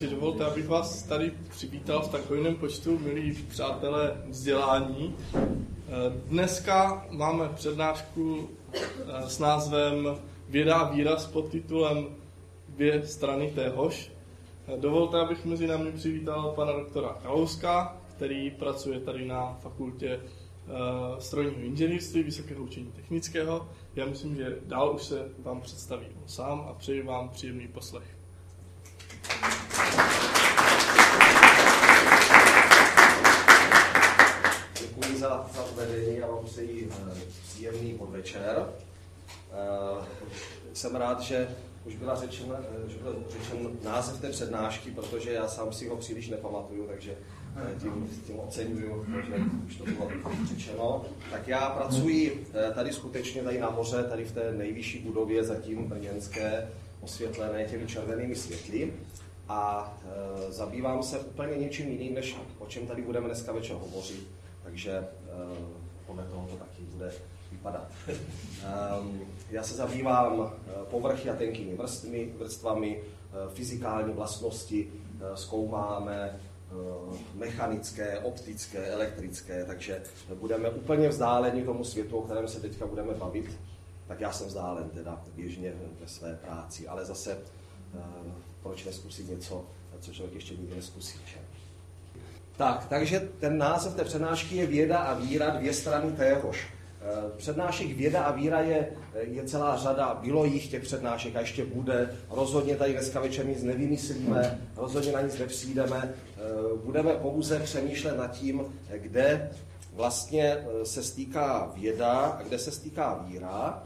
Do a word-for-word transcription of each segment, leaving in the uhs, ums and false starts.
Dovolte, abych vás tady přivítal v takovém počtu, milí přátelé vzdělání. Dneska máme přednášku s názvem Věda a víra s podtitulem Dvě strany téhož. Dovolte, abych mezi námi přivítal pana doktora Kalouska, který pracuje tady na fakultě strojního inženýrství, Vysokého učení technického. Já myslím, že dál už se vám představí on sám a přeji vám příjemný poslech. Děkuji za, za uvedení a vám přeji příjemný podvečer. Jsem rád, že už byla řečen, že byl řečen název té přednášky, protože já sám si ho příliš nepamatuju, takže tím, tím oceňuju, že už to bylo řečeno. Tak já pracuji tady skutečně tady nahoře, tady v té nejvyšší budově zatím brněnské, osvětlené těmi červenými světly. A e, zabývám se úplně něčím jiným, než o čem tady budeme dneska večer hovořit. Takže e, podle toho to taky bude vypadat. E, já se zabývám povrchy a tenkými vrstvami, vrstvami e, fyzikální vlastnosti, e, zkoumáme e, mechanické, optické, elektrické, takže budeme úplně vzdáleni tomu světu, o kterém se teďka budeme bavit. Tak já jsem vzdálen teda běžně ve své práci, ale zase e, proč neskusit něco, co člověk ještě nikdy neskusí. Tak, takže ten název té přednášky je Věda a víra, dvě strany téhož. Přednášek Věda a víra je, je celá řada, bylo jich těch přednášek a ještě bude. Rozhodně tady dneska večer nic nevymyslíme, rozhodně na nic nepřijdeme. Budeme pouze přemýšlet nad tím, kde vlastně se stýká věda a kde se stýká víra.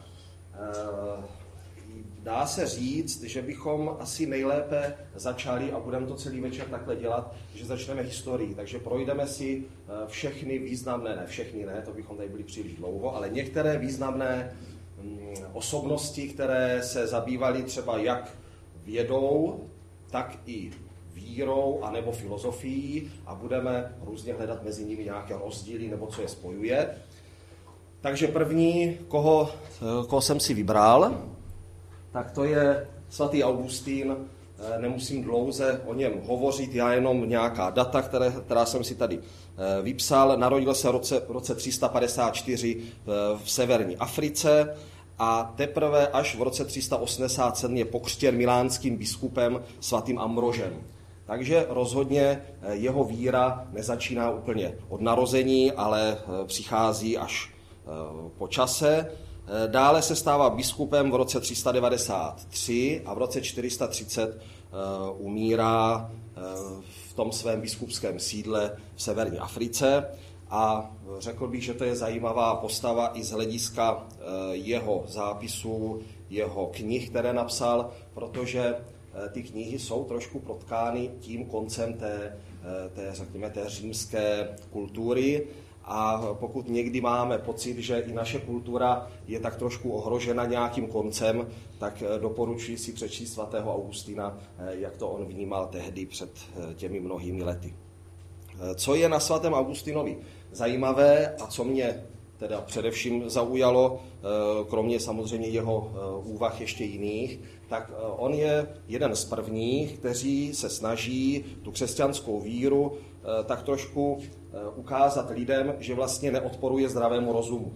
Dá se říct, že bychom asi nejlépe začali, a budeme to celý večer takhle dělat, že začneme historii. Takže projdeme si všechny významné, ne všechny ne, to bychom tady byli příliš dlouho, ale některé významné osobnosti, které se zabývaly třeba jak vědou, tak i vírou anebo filozofií a budeme různě hledat mezi nimi nějaké rozdíly nebo co je spojuje. Takže první, koho, koho jsem si vybral, tak to je svatý Augustín, nemusím dlouze o něm hovořit, já jenom nějaká data, které, která jsem si tady vypsal. Narodil se v roce, v roce tři sta padesát čtyři v severní Africe a teprve až v roce tři sta osmdesát sedm je pokřtěn milánským biskupem svatým Ambrožem. Takže rozhodně jeho víra nezačíná úplně od narození, ale přichází až po čase. Dále se stává biskupem v roce tři sta devadesát tři a v roce čtyři sta třicet umírá v tom svém biskupském sídle v severní Africe. A řekl bych, že to je zajímavá postava i z hlediska jeho zápisů, jeho knih, které napsal, protože ty knihy jsou trošku protkány tím koncem té, té, řekněme, té římské kultury. A pokud někdy máme pocit, že i naše kultura je tak trošku ohrožena nějakým koncem, tak doporučuji si přečíst svatého Augustína, jak to on vnímal tehdy před těmi mnohými lety. Co je na svatém Augustinovi zajímavé a co mě teda především zaujalo, kromě samozřejmě jeho úvah ještě jiných, tak on je jeden z prvních, kteří se snaží tu křesťanskou víru tak trošku ukázat lidem, že vlastně neodporuje zdravému rozumu.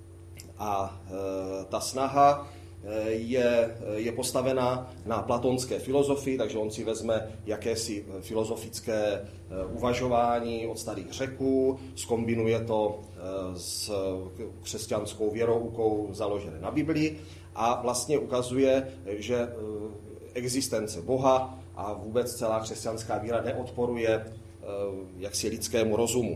A ta snaha je, je postavena na platonské filozofii, takže on si vezme jakési filozofické uvažování od starých Řeků, zkombinuje to s křesťanskou věroukou založené na Biblii a vlastně ukazuje, že existence Boha a vůbec celá křesťanská víra neodporuje jaksi lidskému rozumu.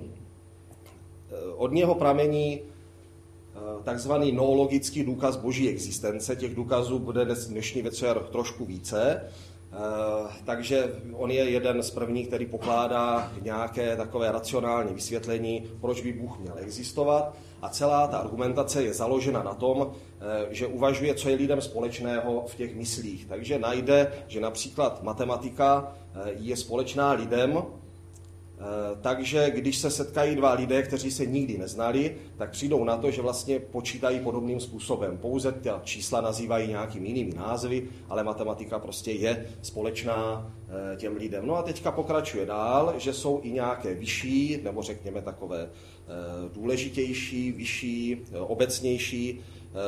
Od něho pramení takzvaný noologický důkaz boží existence. Těch důkazů bude dnešní večer trošku více, takže on je jeden z prvních, který pokládá nějaké takové racionální vysvětlení, proč by Bůh měl existovat. A celá ta argumentace je založena na tom, že uvažuje, co je lidem společného v těch myslích. Takže najde, že například matematika je společná lidem, Takže když se setkají dva lidé, kteří se nikdy neznali, tak přijdou na to, že vlastně počítají podobným způsobem. Pouze ta čísla nazývají nějakými jinými názvy, ale matematika prostě je společná těm lidem. No a teďka pokračuje dál, že jsou i nějaké vyšší, nebo řekněme takové důležitější, vyšší, obecnější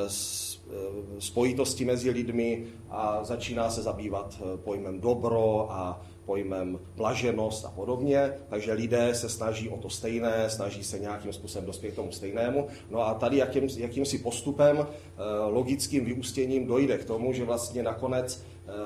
spojitosti mezi lidmi a začíná se zabývat pojmem dobro a pojmem blaženost a podobně, takže lidé se snaží o to stejné, snaží se nějakým způsobem dospět k tomu stejnému. No a tady jakým, jakýmsi postupem, logickým vyústěním dojde k tomu, že vlastně nakonec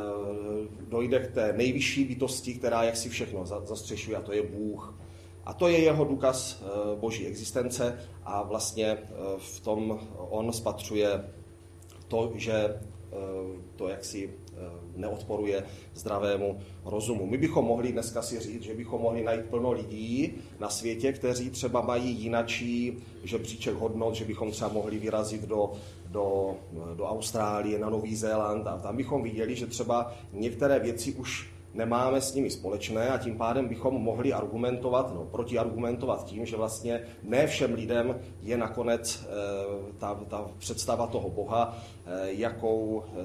dojde k té nejvyšší bytosti, která jaksi všechno zastřešuje, a to je Bůh. A to je jeho důkaz boží existence a vlastně v tom on spatřuje to, že to jaksi neodporuje zdravému rozumu. My bychom mohli dneska si říct, že bychom mohli najít plno lidí na světě, kteří třeba mají jinačí žebříček hodnot, že bychom třeba mohli vyrazit do, do, do Austrálie, na Nový Zéland a tam bychom viděli, že třeba některé věci už nemáme s nimi společné a tím pádem bychom mohli argumentovat, no, protiargumentovat tím, že vlastně ne všem lidem je nakonec e, ta, ta představa toho Boha, e, jakou e,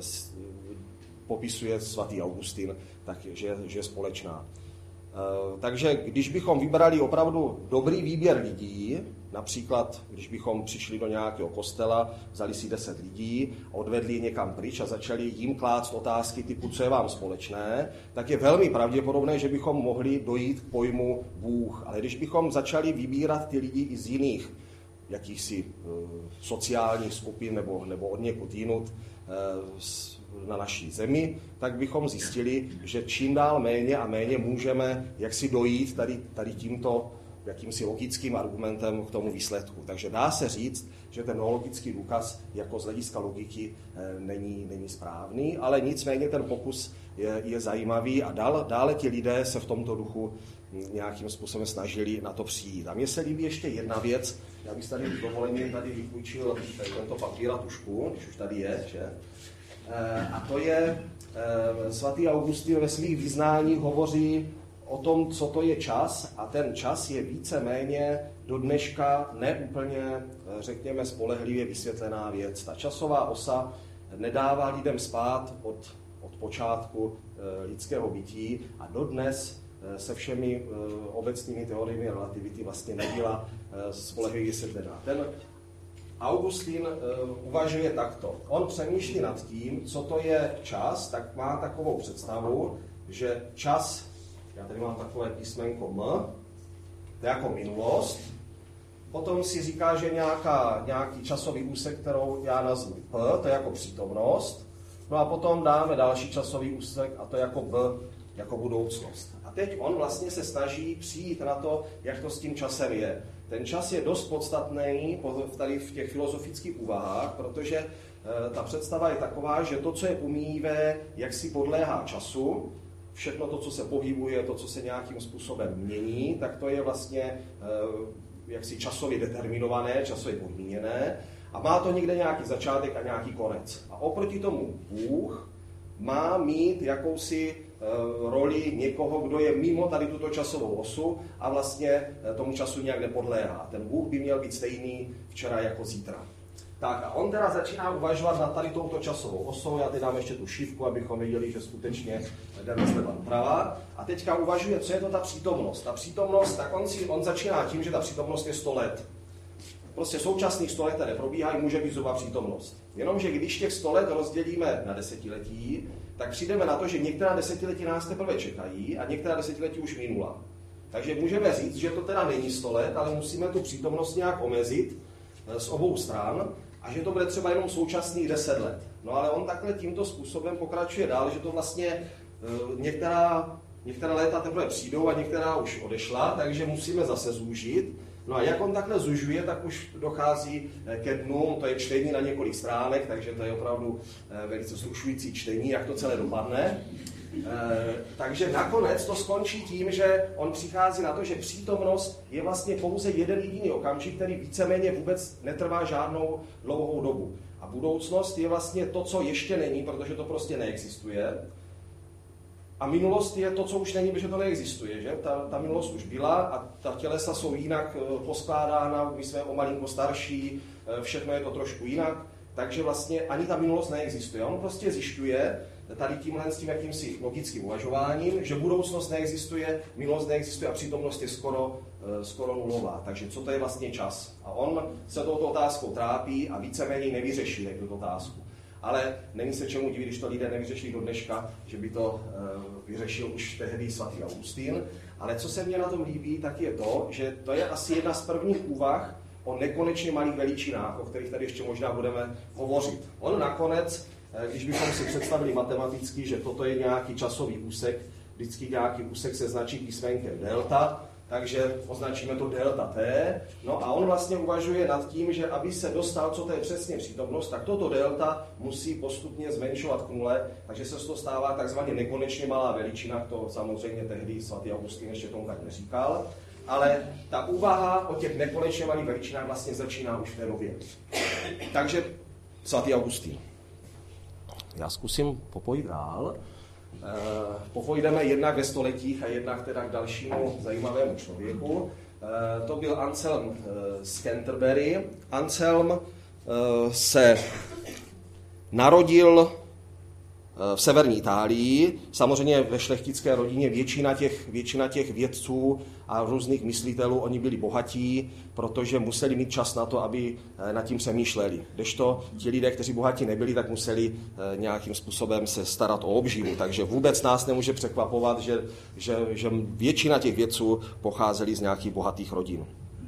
popisuje svatý Augustin, takže že je společná. E, takže když bychom vybrali opravdu dobrý výběr lidí, například, když bychom přišli do nějakého kostela, vzali si deset lidí, odvedli je někam pryč a začali jim klást otázky typu, co je vám společné, tak je velmi pravděpodobné, že bychom mohli dojít k pojmu Bůh. Ale když bychom začali vybírat ty lidi i z jiných jakýchsi e, sociálních skupin nebo, nebo od někud jinut e, na naší zemi, tak bychom zjistili, že čím dál méně a méně můžeme jaksi dojít tady, tady tímto jakýmsi logickým argumentem k tomu výsledku. Takže dá se říct, že ten logický důkaz jako z hlediska logiky není, není správný, ale nicméně ten pokus je, je zajímavý a dál, dále ti lidé se v tomto duchu nějakým způsobem snažili na to přijít. A mně se líbí ještě jedna věc, já bych tady dovolením tady vypůjčil tento papír a tušku, když už tady je, že? A to je, svatý Augustin ve svých vyznáních hovoří o tom, co to je čas, a ten čas je víceméně do dneška neúplně, řekněme, spolehlivě vysvětlená věc. Ta časová osa nedává lidem spát od, od počátku lidského bytí a dodnes se všemi obecnými teoriemi relativity vlastně nebyla spolehlivě vysvětlená. Ten Augustin uvažuje takto. On přemýšlí nad tím, co to je čas, tak má takovou představu, že čas, já tady mám takové písmenko M, to je jako minulost, potom si říká, že nějaká, nějaký časový úsek, kterou já nazvu P, to je jako přítomnost, no a potom dáme další časový úsek a to je jako B, jako budoucnost. A teď on vlastně se snaží přijít na to, jak to s tím časem je. Ten čas je dost podstatný tady v těch filozofických úvahách, protože e, ta představa je taková, že to, co je umíjivé, jak si podléhá času, všechno to, co se pohybuje, to, co se nějakým způsobem mění, tak to je vlastně e, jaksi časově determinované, časově podmíněné a má to někde nějaký začátek a nějaký konec. A oproti tomu Bůh má mít jakousi roli někoho, kdo je mimo tady tuto časovou osu a vlastně tomu času nějak nepodléhá. Ten Bůh by měl být stejný včera jako zítra. Tak a on teda začíná uvažovat nad tady touto časovou osou. Já teď dám ještě tu šívku, abychom viděli, že skutečně jdeme zleva doprava. A teďka uvažuje, co je to ta přítomnost. Ta přítomnost, tak on, si, on začíná tím, že ta přítomnost je sto let. Prostě současných sto let neprobíhají, může být zhruba přítomnost. Jenomže když těch sto let rozdělíme na desetiletí, tak přijdeme na to, že některá desetiletí nás teprve čekají a některá desetiletí už minula. Takže můžeme říct, že to teda není sto let, ale musíme tu přítomnost nějak omezit z obou stran a že to bude třeba jenom současných deset let. No ale on takhle tímto způsobem pokračuje dál, že to vlastně některá, některá léta teprve přijdou a některá už odešla, takže musíme zase zúžit. No a jak on takhle zužuje, tak už dochází ke dnům, to je čtení na několik stránek, takže to je opravdu velice slušující čtení, jak to celé dopadne. Takže nakonec to skončí tím, že on přichází na to, že přítomnost je vlastně pouze jeden jediný okamžik, který víceméně vůbec netrvá žádnou dlouhou dobu. A budoucnost je vlastně to, co ještě není, protože to prostě neexistuje. A minulost je to, co už není, protože to neexistuje, že? Ta, ta minulost už byla a ta tělesa jsou jinak poskládána, my jsme o malinko starší, všechno je to trošku jinak, takže vlastně ani ta minulost neexistuje. On prostě zjišťuje tady tímhle s tím jakýmsi logickým uvažováním, že budoucnost neexistuje, minulost neexistuje a přítomnost je skoro, skoro nulová. Takže co to je vlastně čas? A on se touto otázkou trápí a víceméně nevyřeší tuto otázku. Ale není se čemu divit, když to lidé nevyřešili do dneška, že by to vyřešil už tehdy svatý Augustín. Ale co se mně na tom líbí, tak je to, že to je asi jedna z prvních úvah o nekonečně malých veličinách, o kterých tady ještě možná budeme hovořit. On nakonec, když bychom si představili matematicky, že toto je nějaký časový úsek, vždycky nějaký úsek se značí písmenkem delta, takže označíme to delta t. No a on vlastně uvažuje nad tím, že aby se dostal, co to je přesně přítomnost, tak toto delta musí postupně zmenšovat k nule, takže se z toho stává takzvaně nekonečně malá veličina, to samozřejmě tehdy svatý Augustín ještě tomu tak neříkal, ale ta úvaha o těch nekonečně malých veličinách vlastně začíná už v té době. Takže svatý Augustín. Já zkusím popojit dál. E, popojdeme jednak ve stoletích a jednak teda k dalšímu zajímavému člověku. E, to byl Anselm e, z Canterbury. Anselm e, se narodil v severní Itálii, samozřejmě ve šlechtické rodině většina těch, většina těch vědců a různých myslitelů, oni byli bohatí, protože museli mít čas na to, aby nad tím přemýšleli. Kdežto ti lidé, kteří bohatí nebyli, tak museli nějakým způsobem se starat o obživu. Takže vůbec nás nemůže překvapovat, že, že, že většina těch vědců pocházeli z nějakých bohatých rodin.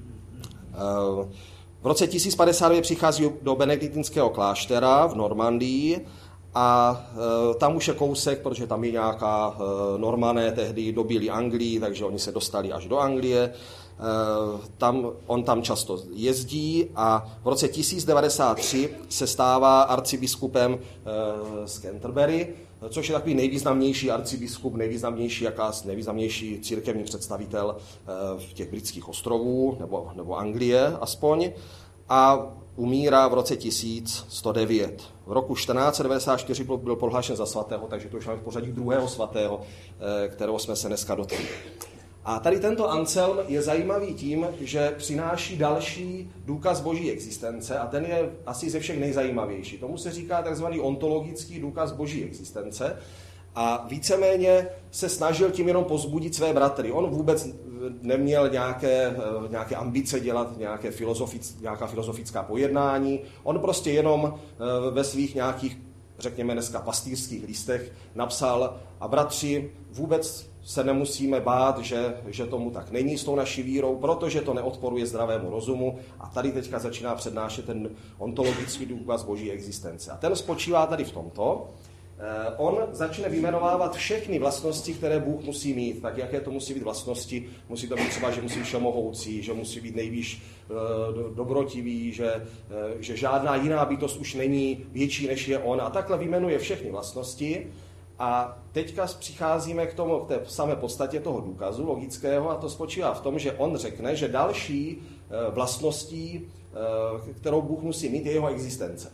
V roce tisíc padesát devět přichází do benediktinského kláštera v Normandii, a e, tam už je kousek, protože tam je nějaká e, Normané tehdy dobili Anglii, takže oni se dostali až do Anglie. E, tam, on tam často jezdí a v roce tisíc devadesát tři se stává arcibiskupem e, z Canterbury, což je takový nejvýznamnější arcibiskup, nejvýznamnější, jakási nejvýznamnější církevní představitel e, v těch britských ostrovů, nebo, nebo Anglie aspoň. A umírá v roce tisíc sto devět. V roku čtrnáct set devadesát čtyři byl prohlášen za svatého, takže to už máme v pořadí druhého svatého, kterého jsme se dneska dotkli. A tady tento Anselm je zajímavý tím, že přináší další důkaz boží existence a ten je asi ze všech nejzajímavější. Tomu se říká takzvaný ontologický důkaz boží existence a víceméně se snažil tím jenom pozbudit své bratry. On vůbec neměl nějaké, nějaké ambice dělat nějaké filozofic, nějaká filozofická pojednání. On prostě jenom ve svých nějakých, řekněme dneska, pastýřských listech napsal a bratři, vůbec se nemusíme bát, že, že tomu tak není s tou naší vírou, protože to neodporuje zdravému rozumu a tady teďka začíná přednášet ten ontologický důkaz boží existence. A ten spočívá tady v tomto. On začne vyjmenovávat všechny vlastnosti, které Bůh musí mít. Tak jaké to musí být vlastnosti? Musí to být třeba, že musí být všemohoucí, že musí být nejvýš dobrotivý, že, že žádná jiná bytost už není větší, než je on. A takhle vyjmenuje všechny vlastnosti. A teďka přicházíme k tomu, k té samé podstatě toho důkazu logického a to spočívá v tom, že on řekne, že další vlastností, kterou Bůh musí mít, je jeho existence.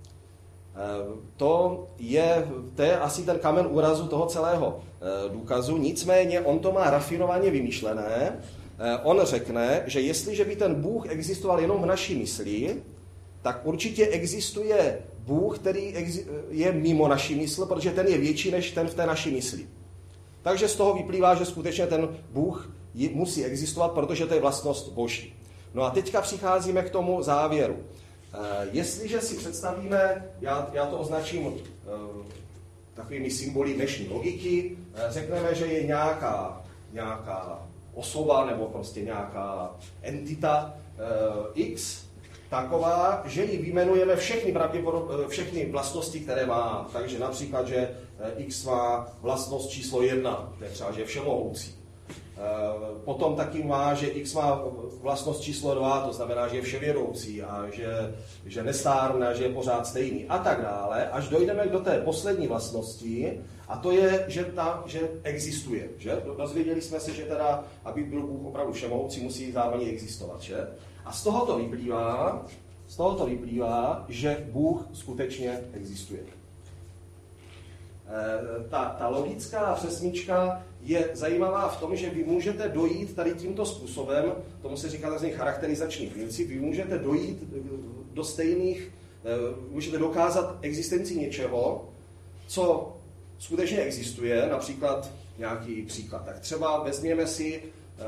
To je, to je asi ten kamen úrazu toho celého důkazu, nicméně on to má rafinovaně vymyšlené. On řekne, že jestliže by ten Bůh existoval jenom v naší mysli, tak určitě existuje Bůh, který je mimo naší mysl, protože ten je větší než ten v té naší mysli. Takže z toho vyplývá, že skutečně ten Bůh musí existovat, protože to je vlastnost boží. No a teďka přicházíme k tomu závěru. Jestliže si představíme, já, já to označím uh, takovými symboly dnešní logiky, řekneme, že je nějaká, nějaká osoba nebo prostě nějaká entita uh, X, taková, že ji vyjmenujeme všechny, všechny vlastnosti, které má. Takže například, že X má vlastnost číslo jedna, to je třeba, že je všemohoucí. Potom taky má, že X má vlastnost číslo dva, to znamená, že je vševědoucí a že, že nestárne, že je pořád stejný a tak dále, až dojdeme do té poslední vlastnosti a to je, že, ta, že existuje. Že? Dozvěděli jsme se, že teda, aby byl Bůh opravdu všemohoucí, musí zároveň existovat. Že? A z tohoto vyplývá, z tohoto vyplývá, že Bůh skutečně existuje. Ta, ta logická přesnička je zajímavá v tom, že vy můžete dojít tady tímto způsobem, tomu se říká tzv. Charakterizační princip, vy můžete dojít do stejných, můžete dokázat existenci něčeho, co skutečně existuje, například nějaký příklad. Tak třeba vezměme si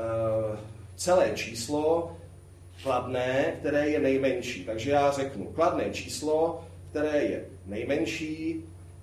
celé číslo kladné, které je nejmenší. Takže já řeknu kladné číslo, které je nejmenší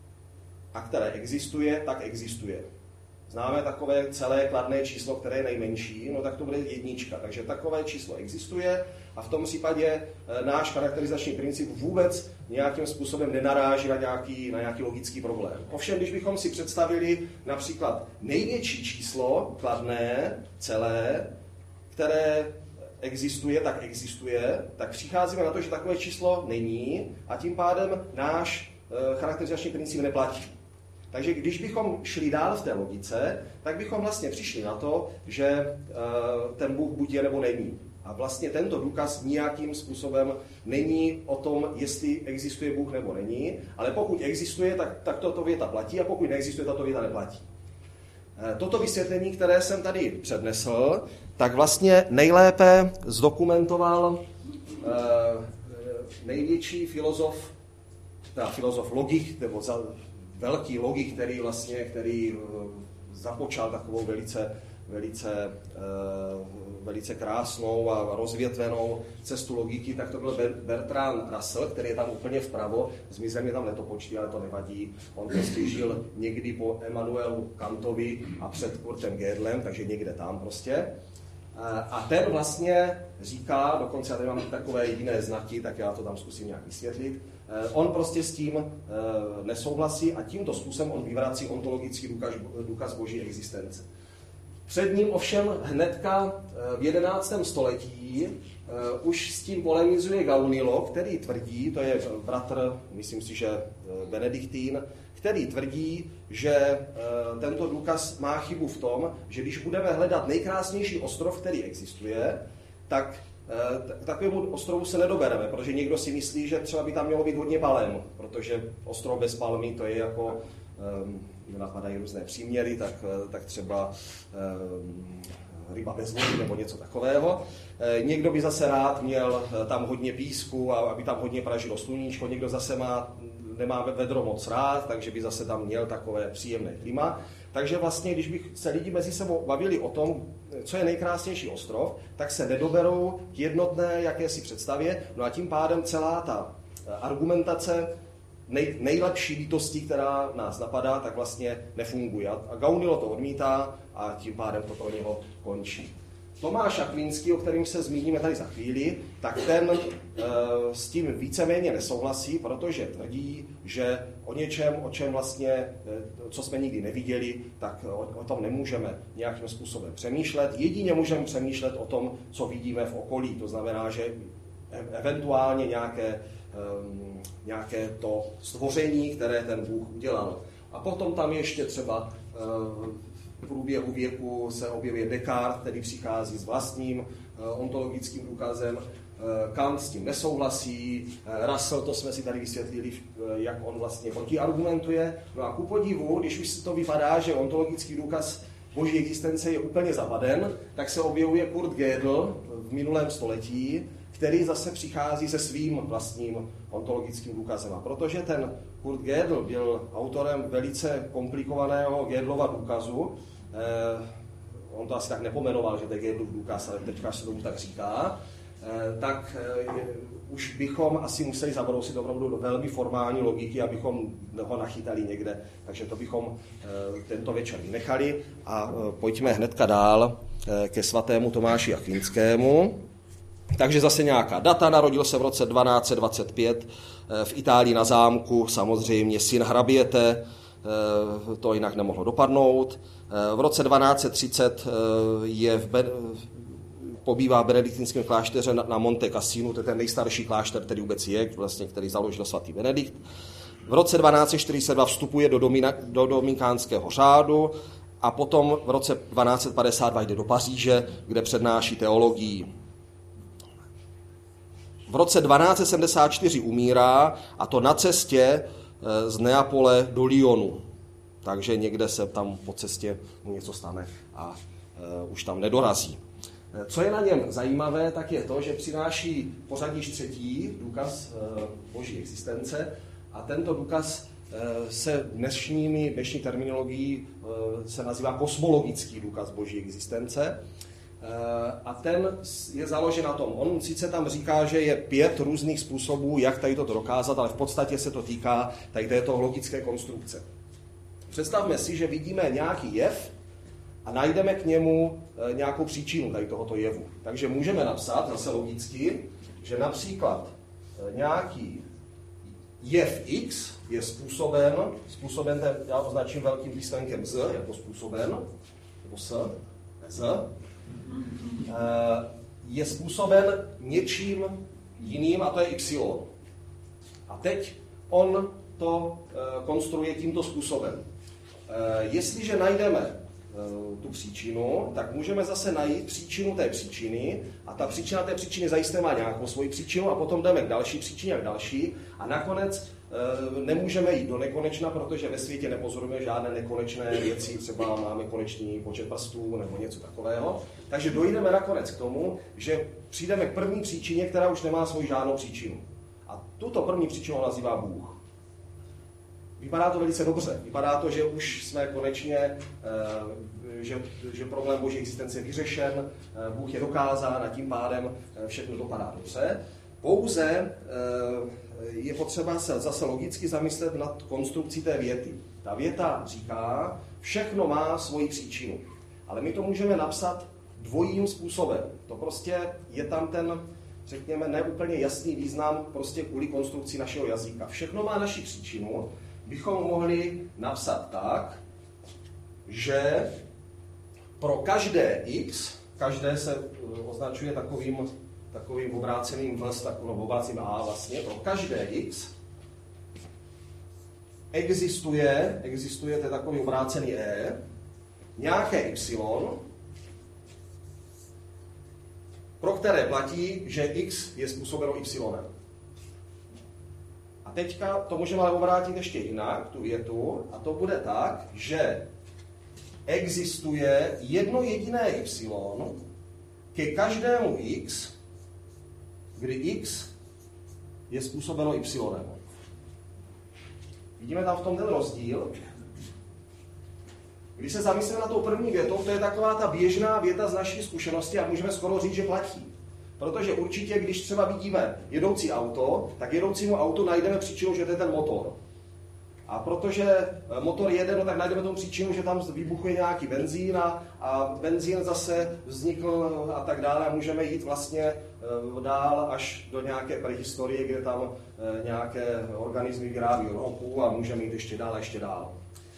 a které existuje, tak existuje. Známe takové celé kladné číslo, které je nejmenší, no tak to bude jednička. Takže takové číslo existuje a v tom případě náš charakterizační princip vůbec nějakým způsobem nenaráží na nějaký, na nějaký logický problém. Ovšem, když bychom si představili například největší číslo kladné, celé, které existuje, tak existuje, tak přicházíme na to, že takové číslo není a tím pádem náš e, charakterizační princip neplatí. Takže když bychom šli dál v té logice, tak bychom vlastně přišli na to, že e, ten Bůh buď je nebo není. A vlastně tento důkaz nijakým způsobem není o tom, jestli existuje Bůh nebo není, ale pokud existuje, tak, tak tato věta platí a pokud neexistuje, tato věta neplatí. E, toto vysvětlení, které jsem tady přednesl, tak vlastně nejlépe zdokumentoval e, největší filozof, teda filozof logik, nebo za, velký logik, který vlastně, který započal takovou velice, velice, velice krásnou a rozvětvenou cestu logiky, tak to byl Bertrand Russell, který je tam úplně vpravo, zmizel mi tam letopočty, ale to nevadí. On prostě žil někdy po Immanuelu Kantovi a před Kurtem Gödelem, takže někde tam prostě. A ten vlastně říká, dokonce já tady mám takové jiné znaky, tak já to tam zkusím nějak vysvětlit, on prostě s tím nesouhlasí a tímto způsobem on vyvrací ontologický důkaz, důkaz boží existence. Před ním ovšem hnedka v jedenáctém století už s tím polemizuje Gaunilo, který tvrdí, to je bratr, myslím si, že Benediktín, který tvrdí, že tento důkaz má chybu v tom, že když budeme hledat nejkrásnější ostrov, který existuje, tak k takovému ostrovu se nedobereme, protože někdo si myslí, že třeba by tam mělo být hodně palem, protože ostrov bez palmy to je jako, um, napadají různé příměry, tak, tak třeba um, ryba bez vody nebo něco takového. Někdo by zase rád měl tam hodně písku a aby tam hodně pražilo sluníčko, někdo zase má, nemá vedro moc rád, takže by zase tam měl takové příjemné klima. Takže vlastně, když bych se lidi mezi sebou bavili o tom, co je nejkrásnější ostrov, tak se nedoberou k jednotné jakési představě, no a tím pádem celá ta argumentace nej, nejlepší lítostí, která nás napadá, tak vlastně nefunguje. A Gaunilo to odmítá a tím pádem to pro něho končí. Tomáš Akvinský, o kterém se zmíníme tady za chvíli, tak ten e, s tím víceméně nesouhlasí, protože tvrdí, že o něčem, o čem vlastně, e, co jsme nikdy neviděli, tak o, o tom nemůžeme nějakým způsobem přemýšlet. Jedině můžeme přemýšlet o tom, co vidíme v okolí. To znamená, že eventuálně nějaké, e, nějaké to stvoření, které ten Bůh udělal. A potom tam ještě třeba e, v průběhu věku se objeví Descartes, který přichází s vlastním uh, ontologickým důkazem. Uh, Kant s tím nesouhlasí, uh, Russell, to jsme si tady vysvětlili, uh, jak on vlastně protiargumentuje. No a ku podivu, když už to vypadá, že ontologický důkaz boží existence je úplně zapaden, tak se objevuje Kurt Gödel v minulém století, který zase přichází se svým vlastním ontologickým důkazem. A protože ten Kurt Gödel byl autorem velice komplikovaného Gödelova důkazu, eh, on to asi tak nepomenoval, že to je Gödelův důkaz, ale teďka se tomu tak říká, eh, tak eh, už bychom asi museli zabrousit opravdu do velmi formální logiky, abychom ho nachytali někde. Takže to bychom eh, tento večer vynechali a eh, pojďme hnedka dál eh, ke svatému Tomáši Akvinskému. Takže zase nějaká data, narodil se v roce dvanáct set dvacet pět v Itálii na zámku, samozřejmě syn hraběte, to jinak nemohlo dopadnout. V roce dvanáct set třicet je v Be- pobývá v benediktinském klášteře na Monte Cassino, to je ten nejstarší klášter, který vůbec je, vlastně, který založil svatý Benedikt. V roce dvanáct set čtyřicet dva vstupuje do, domina- do dominikánského řádu a potom v roce dvanáct set padesát dva jde do Paříže, kde přednáší teologii. V roce dvanáct set sedmdesát čtyři umírá, a to na cestě z Neapole do Lyonu. Takže někde se tam po cestě něco stane a e, už tam nedorazí. Co je na něm zajímavé, tak je to, že přináší pořadí třetí důkaz e, boží existence a tento důkaz e, se dnešními, dnešní terminologií e, se nazývá kosmologický důkaz boží existence. E, a ten je založen na tom. On sice tam říká, že je pět různých způsobů, jak tady toto dokázat, ale v podstatě se to týká tady této logické konstrukce. Představme si, že vidíme nějaký jev a najdeme k němu nějakou příčinu tady tohoto jevu. Takže můžeme napsat zase logicky, že například nějaký jev x je způsoben, způsoben ten, já označím velkým písmenkem z, jako způsoben, nebo s, z, je způsoben něčím jiným a to je y. A teď on to konstruuje tímto způsobem. Jestliže najdeme tu příčinu, tak můžeme zase najít příčinu té příčiny a ta příčina té příčiny zajisté má nějakou svoji příčinu a potom jdeme k další příčině a k další a nakonec e, nemůžeme jít do nekonečna, protože ve světě nepozorujeme žádné nekonečné věci, třeba máme konečný počet prstů nebo něco takového. Takže dojdeme nakonec k tomu, že přijdeme k první příčině, která už nemá svoji žádnou příčinu. A tuto první příčinu nazývá Bůh. Vypadá to velice dobře. Vypadá to, že už jsme konečně, že, že problém boží existence je vyřešen, Bůh je dokázán a tím pádem všechno dopadá dobře. Pouze je potřeba se zase logicky zamyslet nad konstrukcí té věty. Ta věta říká, všechno má svoji příčinu. Ale my to můžeme napsat dvojím způsobem. To prostě je tam ten, řekněme, neúplně jasný význam prostě kvůli konstrukci našeho jazyka. Všechno má naši příčinu, bychom mohli napsat tak, že pro každé x, každé se označuje takovým, takovým obráceným vs, takovým obráceným a vlastně, pro každé x existuje, existuje to takový obrácený e, nějaké y, pro které platí, že x je způsobeno y. A teďka to můžeme ale obrátit ještě jinak, tu větu, a to bude tak, že existuje jedno jediné y ke každému x, kdy x je způsobeno y. Vidíme tam v tom ten rozdíl. Když se zamyslíme na tou první větou, to je taková ta běžná věta z naší zkušenosti a můžeme skoro říct, že platí. Protože určitě, když třeba vidíme jedoucí auto, tak jedoucímu autu najdeme příčinu, že to je ten motor. A protože motor jede, no tak najdeme tomu příčinu, že tam vybuchuje nějaký benzín a, a benzín zase vznikl a tak dále a můžeme jít vlastně dál až do nějaké prehistorie, kde tam nějaké organismy vyrábí ropu a můžeme jít ještě dál a ještě dál.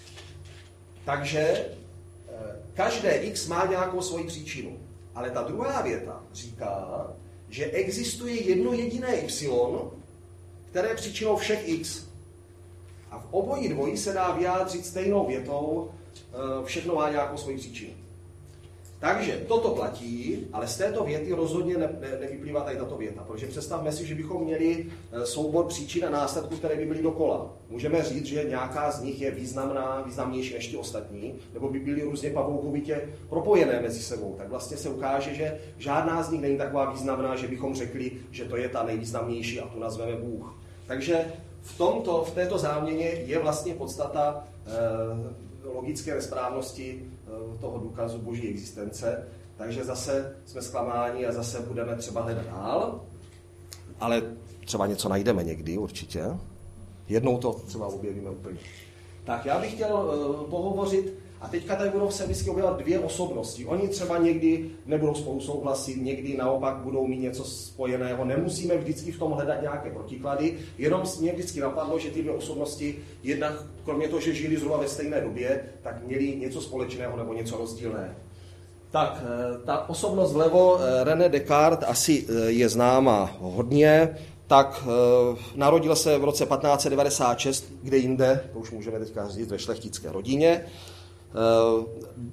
Takže každé x má nějakou svoji příčinu. Ale ta druhá věta říká, že existuje jedno jediné y, které je příčinou všech x. A v obojí dvojí se dá vyjádřit stejnou větou, všechno má nějakou svoji příčinu. Takže toto platí, ale z této věty rozhodně ne, ne, nevyplývá tady tato věta. Protože představme si, že bychom měli soubor příčin a následků, které by byly dokola. Můžeme říct, že nějaká z nich je významná, významnější než ty ostatní, nebo by byly různě pavoukovitě propojené mezi sebou. Tak vlastně se ukáže, že žádná z nich není taková významná, že bychom řekli, že to je ta nejvýznamnější a tu nazveme Bůh. Takže v, tomto, v této záměně je vlastně podstata eh, logické nesprávnosti eh, toho důkazu boží existence. Takže zase jsme zklamáni a zase budeme třeba hledat dál, ale třeba něco najdeme někdy určitě. Jednou to třeba objevíme úplně. Tak já bych chtěl uh, pohovořit, a teďka tady budou se vždycky objevovat dvě osobnosti. Oni třeba někdy nebudou spolu souhlasit, někdy naopak budou mít něco spojeného. Nemusíme vždycky v tom hledat nějaké protiklady, jenom mě vždycky napadlo, že ty dvě osobnosti, jednak kromě toho, že žili zhruba ve stejné době, tak měli něco společného nebo něco rozdílného. Tak, ta osobnost vlevo, René Descartes, asi je známa hodně. Tak e, narodil se v roce patnáct set devadesát šest, kde jinde, to už můžeme teďka říct, ve šlechtické rodině. E,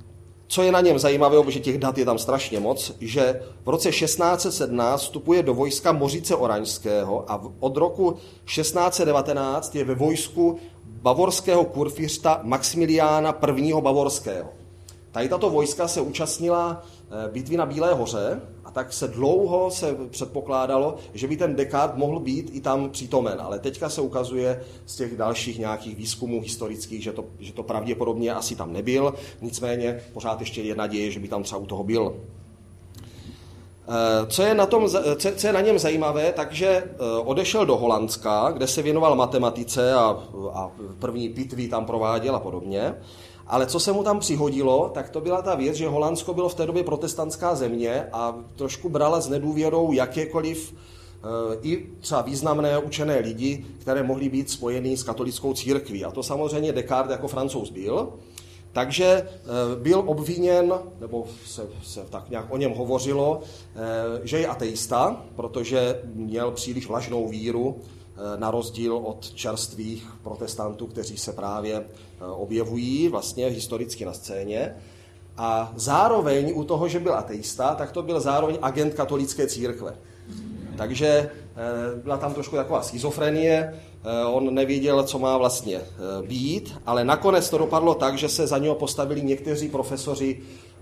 co je na něm zajímavé, protože těch dat je tam strašně moc, že v roce šestnáct set sedmnáct vstupuje do vojska Mořice Oranžského a od roku šestnáct set devatenáct je ve vojsku bavorského kurfiřta Maximiliána prvního bavorského. Tady tato vojska se účastnila bitvy na Bílé hoře a tak se dlouho se předpokládalo, že by ten Descartes mohl být i tam přítomen, ale teďka se ukazuje z těch dalších nějakých výzkumů historických, že to, že to pravděpodobně asi tam nebyl, nicméně pořád ještě je naděje, že by tam třeba u toho byl. Co je na, tom, co je na něm zajímavé, takže odešel do Holandska, kde se věnoval matematice a, a první pitvy tam prováděl a podobně. Ale co se mu tam přihodilo, tak to byla ta věc, že Holandsko bylo v té době protestantská země a trošku brala s nedůvěrou jakékoliv i třeba významné učené lidi, které mohly být spojeny s katolickou církví. A to samozřejmě Descartes jako Francouz byl. Takže byl obviněn, nebo se, se tak nějak o něm hovořilo, že je ateista, protože měl příliš vlažnou víru, na rozdíl od čerstvých protestantů, kteří se právě objevují vlastně historicky na scéně. A zároveň u toho, že byl ateista, tak to byl zároveň agent katolické církve. Takže byla tam trošku taková schizofrenie, on nevěděl, co má vlastně být, ale nakonec to dopadlo tak, že se za něho postavili někteří profesoři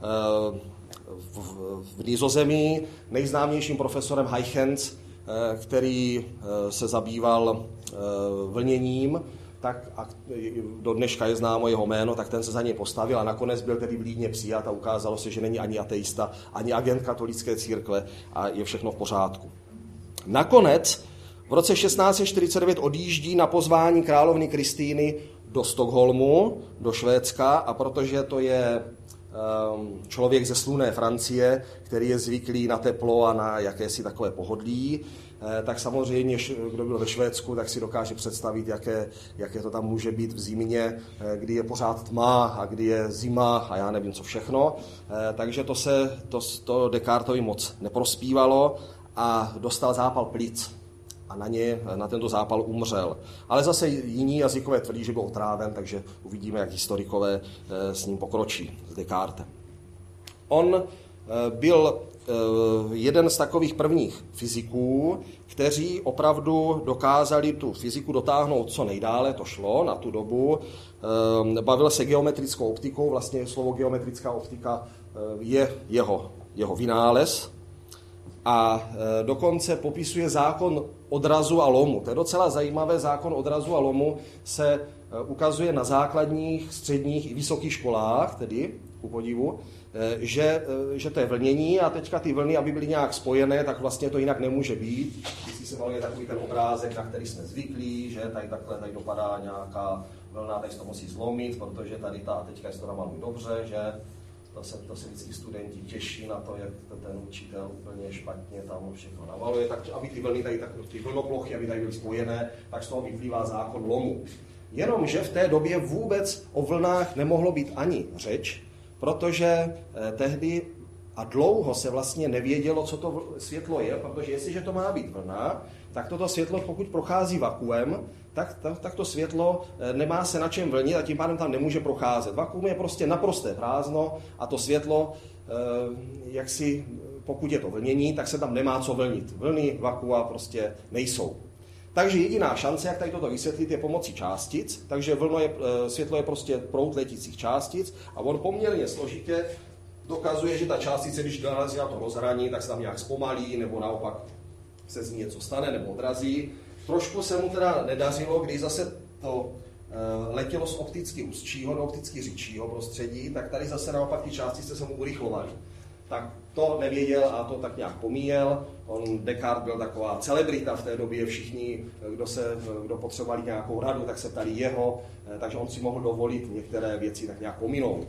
v Nizozemí, nejznámějším profesorem Huygens, který se zabýval vlněním, tak a do dneška je známo jeho jméno, tak ten se za něj postavil a nakonec byl tedy v Lídně přijat a ukázalo se, že není ani ateista, ani agent katolické církve a je všechno v pořádku. Nakonec v roce šestnáct set čtyřicet devět odjíždí na pozvání královny Kristýny do Stockholmu, do Švédska, a protože to je člověk ze slunné Francie, který je zvyklý na teplo a na jakési takové pohodlí, tak samozřejmě, kdo byl ve Švédsku, tak si dokáže představit, jaké, jaké to tam může být v zimě, kdy je pořád tma a kdy je zima a já nevím co všechno. Takže to se to, to Descartesovi moc neprospívalo a dostal zápal plic. A na, ně, na tento zápal umřel. Ale zase jiní jazykové tvrdí, že byl otráven, takže uvidíme, jak historikové s ním pokročí, s Descartem. On byl jeden z takových prvních fyziků, kteří opravdu dokázali tu fyziku dotáhnout co nejdále, to šlo na tu dobu. Bavil se geometrickou optikou, vlastně slovo geometrická optika je jeho, jeho vynález. A dokonce popisuje zákon odrazu a lomu. To je docela zajímavé, zákon odrazu a lomu se ukazuje na základních, středních i vysokých školách, tedy ku podivu, že, že to je vlnění a teďka ty vlny, aby byly nějak spojené, tak vlastně to jinak nemůže být. Když se maluje takový ten obrázek, na který jsme zvyklí, že tady takhle tady dopadá nějaká vlna, tady se to musí zlomit, protože tady ta, teďka se to namaluje dobře, že To se, to se vždycky studenti těší na to, jak to ten učitel úplně špatně tam všechno namaluje, tak aby ty vlny tady, tak, ty vlnoplochy, aby tady byly spojené, tak z toho vyplývá zákon lomu. Jenomže v té době vůbec o vlnách nemohlo být ani řeč, protože eh, tehdy a dlouho se vlastně nevědělo, co to světlo je, protože jestliže to má být vlna, tak toto světlo, pokud prochází vakuem, tak, tak, tak to světlo nemá se na čem vlnit a tím pádem tam nemůže procházet. Vakuum je prostě naprosté prázdno a to světlo, jak si, pokud je to vlnění, tak se tam nemá co vlnit. Vlny, vakua prostě nejsou. Takže jediná šance, jak tady toto vysvětlit, je pomocí částic, takže vlno je, světlo je prostě proud letících částic a on poměrně složitě dokazuje, že ta částice, když narazí na to rozhraní, tak se tam nějak zpomalí, nebo naopak se z ní něco stane, nebo odrazí. Trošku se mu teda nedařilo, když zase to e, letělo z opticky úzčího do opticky řidčího prostředí, tak tady zase naopak ty částice se mu urychlovaly. Tak to nevěděl a to tak nějak pomíjel. On, Descartes, byl taková celebrita v té době, všichni, kdo, se, kdo potřebovali nějakou radu, tak se ptali jeho, e, takže on si mohl dovolit některé věci tak nějak pominout.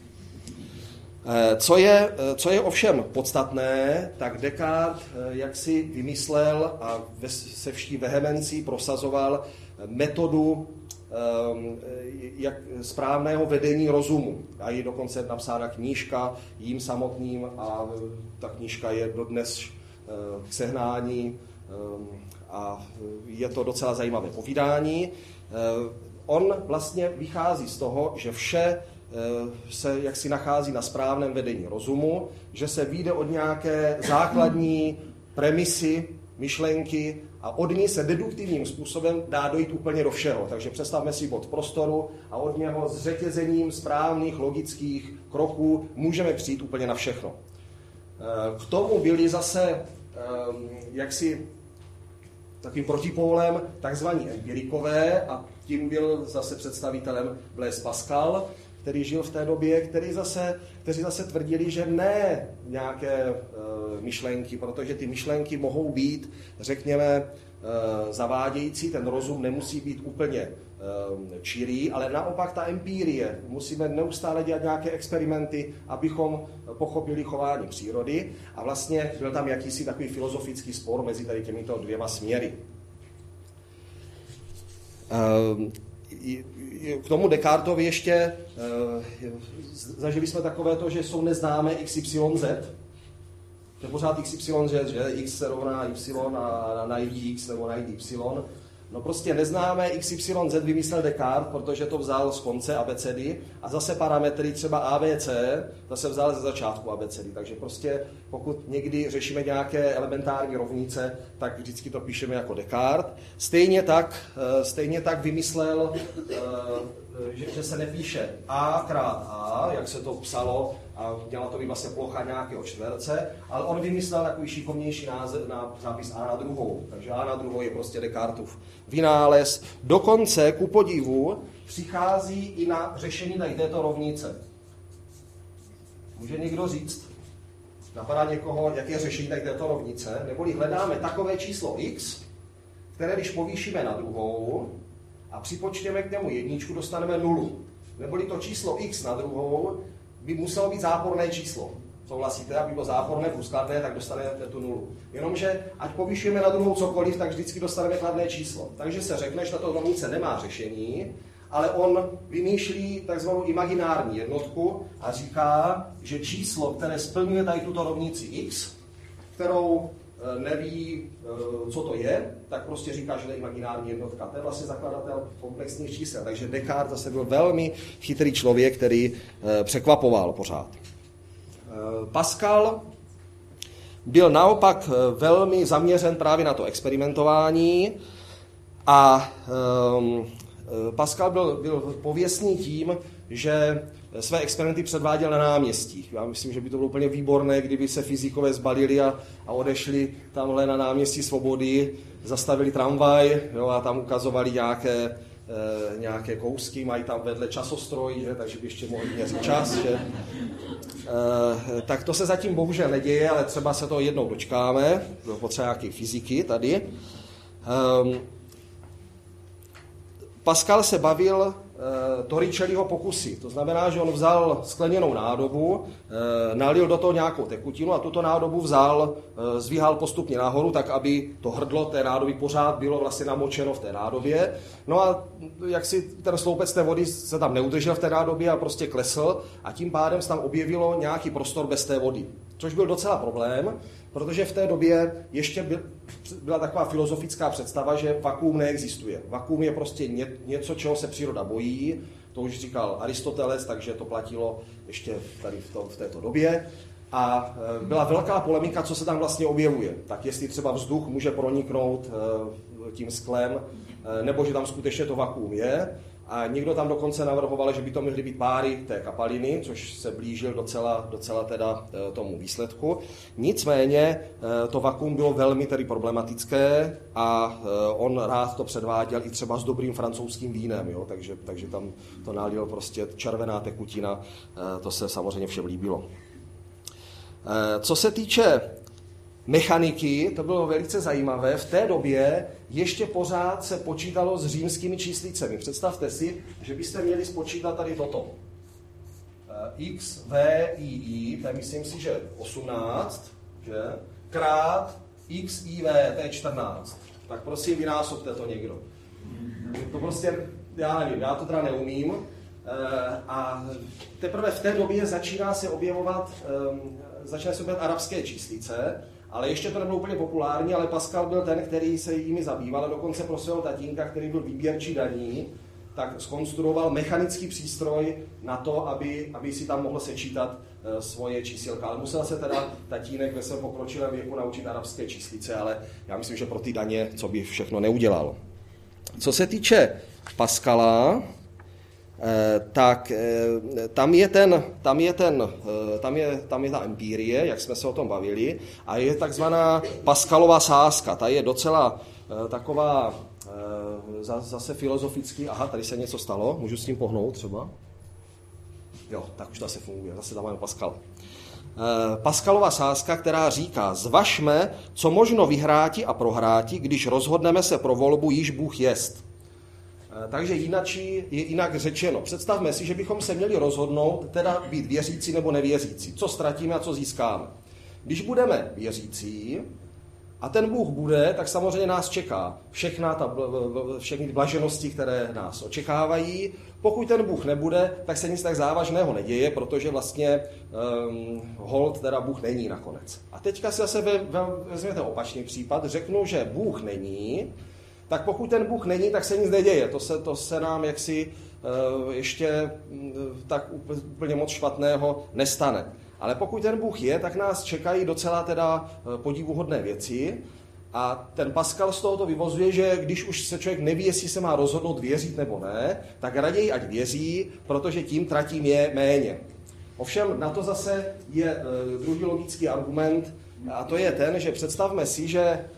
Co je, co je ovšem podstatné, tak Descartes jak si vymyslel a se vší vehemencí prosazoval metodu jak správného vedení rozumu. A je dokonce napsána knížka jím samotným a ta knížka je dodnes k sehnání a je to docela zajímavé povídání. On vlastně vychází z toho, že vše se jaksi nachází na správném vedení rozumu, že se vyjde od nějaké základní premisy, myšlenky a od ní se deduktivním způsobem dá dojít úplně do všeho. Takže představme si bod prostoru a od něho s řetězením správných logických kroků můžeme přijít úplně na všechno. K tomu byli zase jaksi takovým protipólem takzvaní empirikové a tím byl zase představitelem Blaise Pascal, který žil v té době, který zase, kteří zase tvrdili, že ne nějaké e, myšlenky, protože ty myšlenky mohou být, řekněme, e, zavádějící, ten rozum nemusí být úplně e, čirý, ale naopak ta empírie. Musíme neustále dělat nějaké experimenty, abychom pochopili chování přírody a vlastně byl tam jakýsi takový filozofický spor mezi tady těmito dvěma směry. E, K tomu Descartovi ještě zažili jsme takové to, že jsou neznámé X Y Z. To je pořád X Y Z, že X se rovná Y a najdi X nebo najdi Y. No prostě neznámé X Y Z vymyslel Descartes, protože to vzal z konce abecedy a zase parametry třeba A B C, to se vzal ze začátku abecedy. Takže prostě pokud někdy řešíme nějaké elementární rovnice, tak vždycky to píšeme jako Descartes. Stejně tak, stejně tak vymyslel, že, že se nepíše A krát A, jak se to psalo, a měla to být vlastně plocha nějakého čtverce, ale on vymyslel takový šikovnější název na zápis A na druhou. Takže A na druhou je prostě Descartův vynález. Dokonce, ku podivu, přichází i na řešení tady této rovnice. Může někdo říct, napadá někoho, jaké je řešení tady této rovnice, neboli hledáme takové číslo x, které když povýšíme na druhou a připočteme k němu jedničku, dostaneme nulu. Neboli to číslo x na druhou by muselo být záporné číslo. Souhlasíte, aby bylo záporné plus kladné, tak dostanete tu nulu. Jenomže, ať povýšíme na druhou cokoliv, tak vždycky dostaneme kladné číslo. Takže se řekne, že tato rovnice nemá řešení, ale on vymýšlí takzvanou imaginární jednotku a říká, že číslo, které splňuje tady tuto rovnici x, kterou neví, co to je, tak prostě říká, že to je imaginární jednotka. To je vlastně zakladatel komplexních čísel. Takže Descartes zase byl velmi chytrý člověk, který překvapoval pořád. Pascal byl naopak velmi zaměřen právě na to experimentování a um, Pascal byl, byl pověstný tím, že své experimenty předváděl na náměstích. Já myslím, že by to bylo úplně výborné, kdyby se fyzikové zbalili a, a odešli tamhle na náměstí Svobody, zastavili tramvaj, jo, a tam ukazovali nějaké, e, nějaké kousky, mají tam vedle časostroj, že, takže by ještě mohli měřit čas. Že. E, tak to se zatím bohužel neděje, ale třeba se to jednou dočkáme, potřeba nějaké fyziky tady. E, Pascal se bavil Torricelliho pokusy. To znamená, že on vzal skleněnou nádobu, nalil do toho nějakou tekutinu a tuto nádobu vzal, zvíhal postupně nahoru, tak aby to hrdlo té nádoby pořád bylo vlastně namočeno v té nádobě. No a jak si ten sloupec té vody se tam neudržel v té nádobě a prostě klesl a tím pádem se tam objevilo nějaký prostor bez té vody. Což byl docela problém, protože v té době ještě byl, byla taková filozofická představa, že vakuum neexistuje. Vakuum je prostě ně, něco, čeho se příroda bojí, to už říkal Aristoteles, takže to platilo ještě tady v, to, v této době. A e, byla velká polemika, co se tam vlastně objevuje. Tak jestli třeba vzduch může proniknout e, tím sklem, e, nebo že tam skutečně to vakuum je. A někdo tam dokonce navrhoval, že by to mohly být páry té kapaliny, což se blížil docela, docela teda tomu výsledku. Nicméně to vakuum bylo velmi tedy problematické a on rád to předváděl i třeba s dobrým francouzským vínem, jo? Takže, takže tam to nalil prostě červená tekutina, to se samozřejmě všem líbilo. Co se týče mechaniky, to bylo velice zajímavé. V té době ještě pořád se počítalo s římskými číslicemi. Představte si, že byste měli spočítat tady toto. X, V, I, I, to je myslím si, že osmnáct, že? Krát X, I, V, to je čtrnáct. Tak prosím, vynásobte to někdo. To prostě, já nevím, já to teda neumím. A teprve v té době začíná se objevovat, začíná se objevovat arabské číslice, ale ještě to nebylo úplně populární, ale Pascal byl ten, který se jimi zabýval, a dokonce pro svého tatínka, který byl výběrčí daní, tak zkonstruoval mechanický přístroj na to, aby, aby si tam mohl sečítat svoje čísilka. Ale musel se teda tatínek ve svém pokročilém věku naučit arabské číslice, ale já myslím, že pro ty daně, co by všechno neudělal. Co se týče Pascala, tak tam je, ten, tam, je ten, tam, je, tam je ta empírie, jak jsme se o tom bavili, a je takzvaná Pascalova sázka. Ta je docela taková zase filozofický. Aha, tady se něco stalo, můžu s tím pohnout třeba? Jo, tak už to asi funguje, zase tam máme Pascala. Pascalova sázka, která říká, zvažme, co možno vyhráti a prohráti, když rozhodneme se pro volbu, již Bůh jest. Takže jinačí je jinak řečeno. Představme si, že bychom se měli rozhodnout, teda být věřící nebo nevěřící. Co ztratíme a co získáme. Když budeme věřící a ten Bůh bude, tak samozřejmě nás čeká všechna ta, všechny blaženosti, které nás očekávají. Pokud ten Bůh nebude, tak se nic tak závažného neděje, protože vlastně um, hold teda Bůh není nakonec. A teďka si zase ve, ve, vezměte opačný případ, řeknu, že Bůh není, tak pokud ten Bůh není, tak se nic neděje. To se, to se nám jaksi uh, ještě uh, tak úplně moc špatného nestane. Ale pokud ten Bůh je, tak nás čekají docela teda podivuhodné věci. A ten Pascal z tohoto vyvozuje, že když už se člověk neví, jestli se má rozhodnout věřit nebo ne, tak raději ať věří, protože tím tratím je méně. Ovšem na to zase je e, druhý logický argument, a to je ten, že představme si, že e,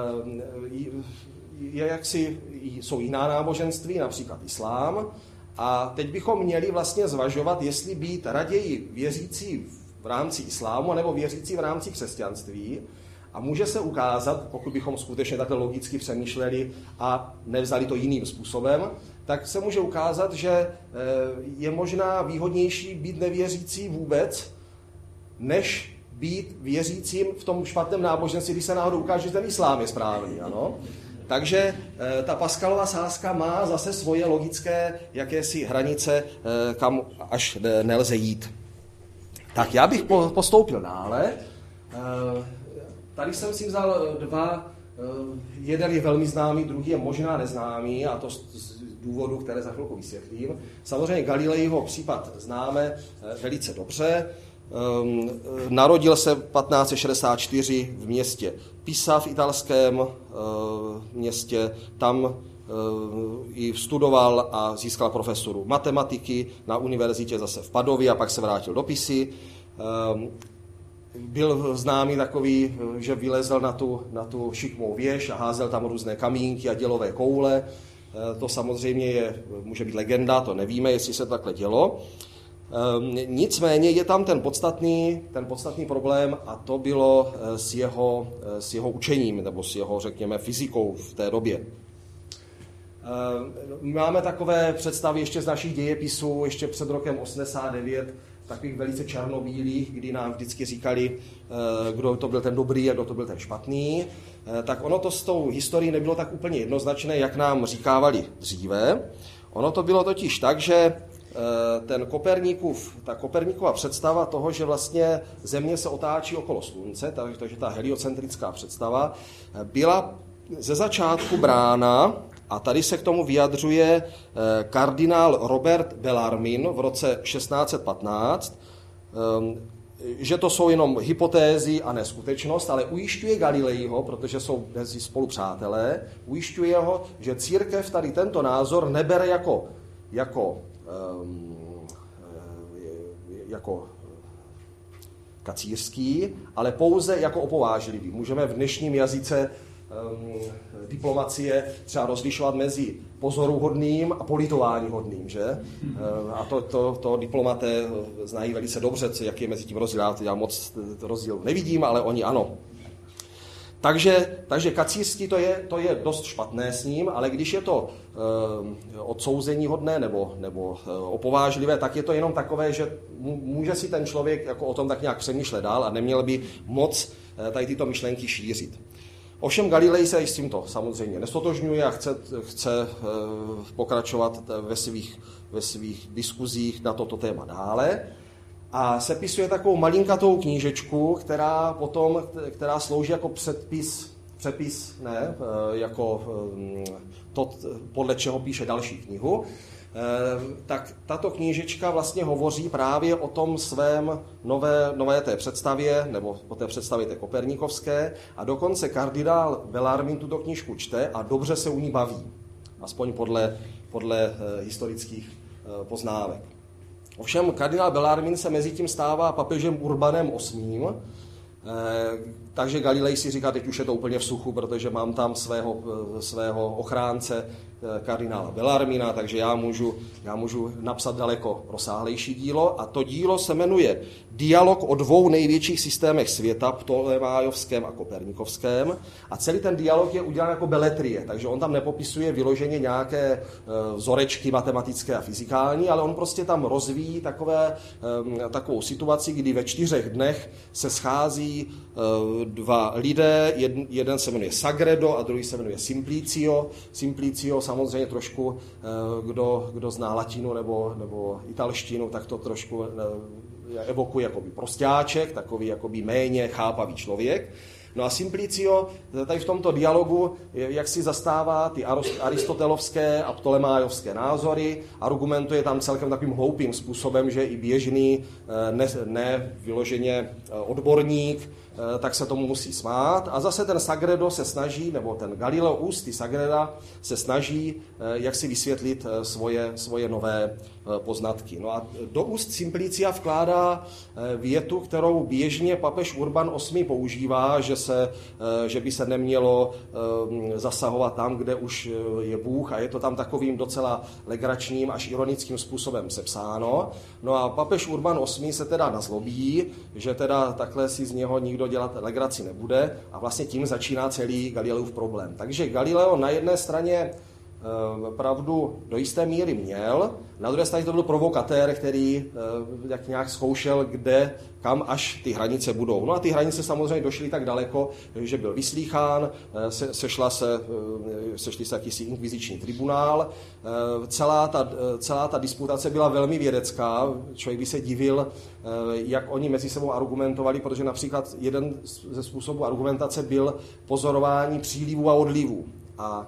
je jaksi, jsou jiná náboženství, například islám, a teď bychom měli vlastně zvažovat, jestli být raději věřící v rámci islámu, nebo věřící v rámci křesťanství. A může se ukázat, pokud bychom skutečně takhle logicky přemýšleli a nevzali to jiným způsobem, tak se může ukázat, že je možná výhodnější být nevěřící vůbec, než být věřícím v tom špatném náboženství, když se náhodou ukáže, že ten islám je správný. Ano? Takže ta Pascalova sázka má zase svoje logické jakési hranice, kam až nelze jít. Tak já bych postoupil dále. Tady jsem si vzal dva, jeden je velmi známý, druhý je možná neznámý, a to z důvodu, které za chvilku vysvětlím. Samozřejmě Galileiho případ známe velice dobře. Narodil se patnáct set šedesát čtyři v městě Pisa v italském městě, tam i studoval a získal profesuru matematiky na univerzitě zase v Padově a pak se vrátil do Pisy. Byl známý takový, že vylezl na tu, na tu šikmou věž a házel tam různé kamínky a dělové koule. To samozřejmě je, může být legenda, to nevíme, jestli se takhle dělo. Nicméně je tam ten podstatný, ten podstatný problém, a to bylo s jeho, s jeho učením nebo s jeho, řekněme, fyzikou v té době. Máme takové představy ještě z našich dějepisů, ještě před rokem osmdesát devět, takových velice černobílých, kdy nám vždycky říkali, kdo to byl ten dobrý a kdo to byl ten špatný. Tak ono to s tou historií nebylo tak úplně jednoznačné, jak nám říkávali dříve. Ono to bylo totiž tak, že ten Koperníkův, ta Koperníkova představa toho, že vlastně Země se otáčí okolo Slunce, takže ta heliocentrická představa, byla ze začátku brána, a tady se k tomu vyjadřuje kardinál Robert Bellarmine v roce šestnáct set patnáct, že to jsou jenom hypotézy a ne skutečnost, ale ujišťuje Galileiho, protože jsou mezi spolu přátelé, ujišťuje ho, že církev tady tento názor nebere jako, jako, jako kacířský, ale pouze jako opovážlivý. Můžeme v dnešním jazyce um, diplomacie třeba rozlišovat mezi pozoruhodným a politováníhodným, že? Uh, a to, to, to diplomaté znají velice dobře, co, jaký je mezi tím rozdíl. Já moc rozdíl nevidím, ale oni ano. Takže, takže kacířství to je, to je dost špatné s ním, ale když je to e, odsouzeníhodné nebo, nebo e, opovážlivé, tak je to jenom takové, že může si ten člověk jako o tom tak nějak přemýšlet dál a neměl by moc e, tady tyto myšlenky šířit. Ovšem Galilei se s tímto samozřejmě nestotožňuje a chce, chce e, pokračovat ve svých, ve svých diskuzích na toto téma dále. A sepisuje takovou malinkatou knížečku, která potom, která slouží jako předpis přepis, ne, jako to, podle čeho píše další knihu, tak tato knížečka vlastně hovoří právě o tom svém nové, nové té představě, nebo o té představě té koperníkovské, a dokonce kardinál Bellarmine tuto knížku čte a dobře se u ní baví, aspoň podle, podle historických poznámek. Ovšem kardinál Bellarmine se mezi tím stává papežem Urbanem osmým, takže Galilej si říká, teď už je to úplně v suchu, protože mám tam svého, svého ochránce kardinála Bellarmina, takže já můžu, já můžu napsat daleko rozsáhlejší dílo, a to dílo se jmenuje Dialog o dvou největších systémech světa, ptolemájovském a kopernikovském, a celý ten dialog je udělán jako beletrie, takže on tam nepopisuje vyloženě nějaké vzorečky matematické a fyzikální, ale on prostě tam rozvíjí takové, takovou situaci, kdy ve čtyřech dnech se schází dva lidé, jeden, jeden se jmenuje Sagredo a druhý se jmenuje Simplicio. Simplicio samozřejmě trošku, kdo, kdo zná latinu nebo, nebo italštinu, tak to trošku evokuje jakoby prostáček, takový jakoby méně chápavý člověk. No a Simplicio tady v tomto dialogu, jak si zastává ty aristotelovské a ptolemájovské názory, argumentuje tam celkem takovým hloupým způsobem, že i běžný, ne, ne vyloženě odborník, tak se tomu musí smát. A zase ten Sagredo se snaží, nebo ten Galileo ústy Sagreda se snaží, jak si vysvětlit svoje, svoje nové poznatky. No a do úst Simplicia vkládá větu, kterou běžně papež Urban osmý používá, že, se, že by se nemělo zasahovat tam, kde už je Bůh, a je to tam takovým docela legračním až ironickým způsobem sepsáno. No a papež Urban osmý se teda nazlobí, že teda takhle si z něho nikdo dělat legraci nebude, a vlastně tím začíná celý Galileův problém. Takže Galileo na jedné straně pravdu do jisté míry měl, na druhé straně to byl provokatér, který jak nějak zkoušel, kde, kam až ty hranice budou. No a ty hranice samozřejmě došly tak daleko, že byl vyslýchán, se, sešla se, sešli se jakýsi inkviziční tribunál. Celá ta, celá ta disputace byla velmi vědecká, člověk by se divil, jak oni mezi sebou argumentovali, protože například jeden ze způsobů argumentace byl pozorování přílivu a odlivu. A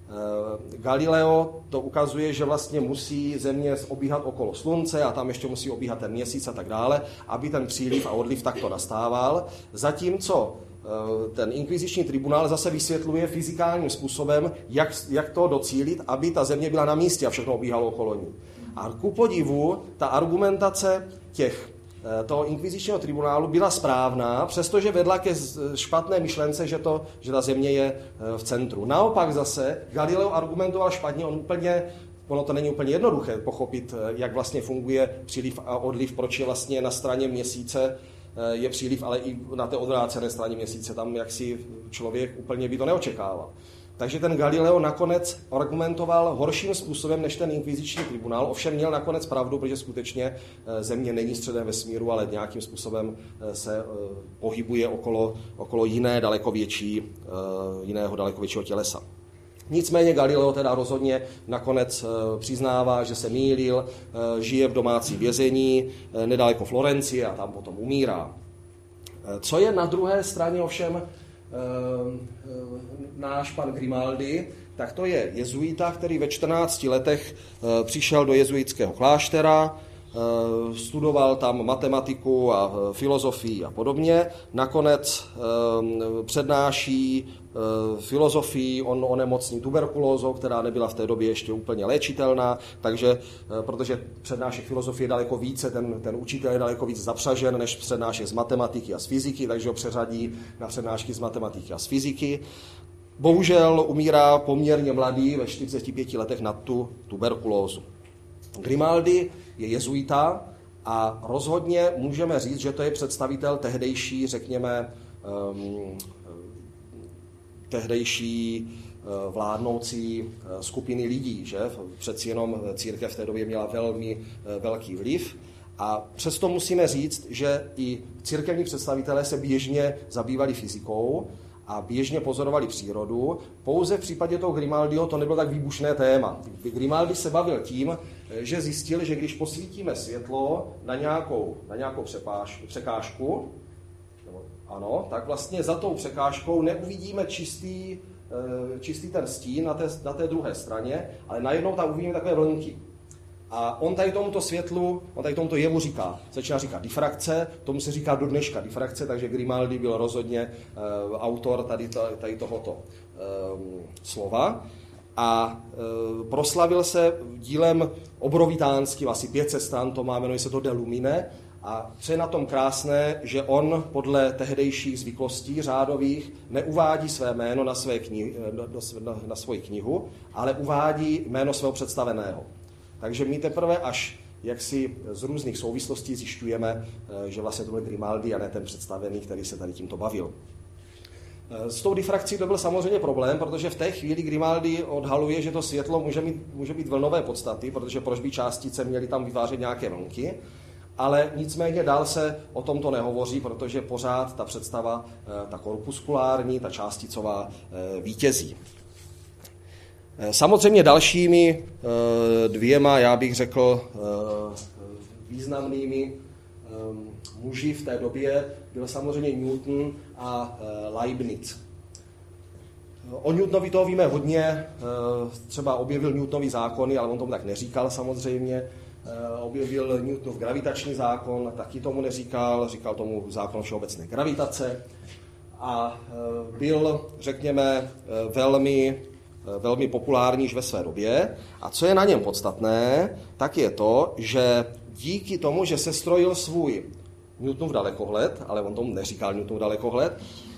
Galileo to ukazuje, že vlastně musí Země obíhat okolo Slunce a tam ještě musí obíhat ten Měsíc a tak dále, aby ten příliv a odliv takto nastával. Zatímco ten inkviziční tribunál zase vysvětluje fyzikálním způsobem, jak, jak to docílit, aby ta Země byla na místě a všechno obíhalo okolo ní. A ku podivu, ta argumentace těch toho inkvizičního tribunálu byla správná, přestože vedla ke špatné myšlence, že, to, že ta Země je v centru. Naopak zase Galileo argumentoval špatně, on úplně, ono to není úplně jednoduché pochopit, jak vlastně funguje příliv a odliv, proč je vlastně na straně Měsíce je příliv, ale i na té odvrácené straně Měsíce, tam jaksi člověk úplně by to neočekával. Takže ten Galileo nakonec argumentoval horším způsobem než ten inkviziční tribunál, ovšem měl nakonec pravdu, protože skutečně Země není středem vesmíru, ale nějakým způsobem se pohybuje okolo, okolo jiné, daleko větší, jiného daleko většího tělesa. Nicméně Galileo teda rozhodně nakonec přiznává, že se mýlil, žije v domácím vězení nedaleko Florencie a tam potom umírá. Co je na druhé straně ovšem náš pan Grimaldi, tak to je jezuita, který ve čtrnácti letech přišel do jezuitského kláštera, studoval tam matematiku a filozofii a podobně. Nakonec přednáší filozofii, on onemocní tuberkulózou, která nebyla v té době ještě úplně léčitelná, takže protože přednášek filozofie je daleko více, ten, ten učitel je daleko víc zapřažen, než přednášek z matematiky a z fyziky, takže ho přeřadí na přednášky z matematiky a z fyziky. Bohužel umírá poměrně mladý, ve čtyřiceti pěti letech na tu tuberkulózu. Grimaldi je jezuita a rozhodně můžeme říct, že to je představitel tehdejší, řekněme, um, tehdejší uh, vládnoucí uh, skupiny lidí, že? Přeci jenom církev v té době měla velmi uh, velký vliv. A přesto musíme říct, že i církevní představitelé se běžně zabývali fyzikou a běžně pozorovali přírodu. Pouze v případě toho Grimaldiho to nebylo tak výbušné téma. Grimaldi se bavil tím, že zjistil, že když posvítíme světlo na nějakou, na nějakou přepáž, překážku, ano, tak vlastně za tou překážkou neuvidíme čistý, čistý ten stín na té, na té druhé straně, ale najednou tam uvidíme takové vlnky. A on tady tomuto světlu, on tady tomuto jevu říká, začíná říkat diffrakce, tomu se říká do dneška diffrakce, takže Grimaldi byl rozhodně uh, autor tady, tady tohoto uh, slova. A uh, proslavil se dílem obrovitánským, asi pět set stran, to má, jmenuje se to De Lumine. A co je na tom krásné, že on podle tehdejších zvyklostí řádových neuvádí své jméno na, své knihy, na, na svoji knihu, ale uvádí jméno svého představeného. Takže my teprve až jaksi z různých souvislostí zjišťujeme, že vlastně to byl Grimaldi a ne ten představený, který se tady tímto bavil. S tou diffrakcí to byl samozřejmě problém, protože v té chvíli Grimaldi odhaluje, že to světlo může mít, může být vlnové podstaty, protože proč by částice měly tam vytvářet nějaké vlnky, ale nicméně dál se o tomto nehovoří, protože pořád ta představa, ta korpuskulární, ta částicová vítězí. Samozřejmě dalšími dvěma, já bych řekl, významnými muži v té době byl samozřejmě Newton a Leibniz. O Newtonovi toho víme hodně, třeba objevil Newtonovy zákony, ale on tomu tak neříkal samozřejmě. Objevil Newtonův gravitační zákon, taky tomu neříkal, říkal tomu zákon všeobecné gravitace a byl, řekněme, velmi, velmi populární ve své době. A co je na něm podstatné, tak je to, že díky tomu, že sestrojil svůj Newtonův dalekohled, ale on tomu neříkal Newtonův dalekohled,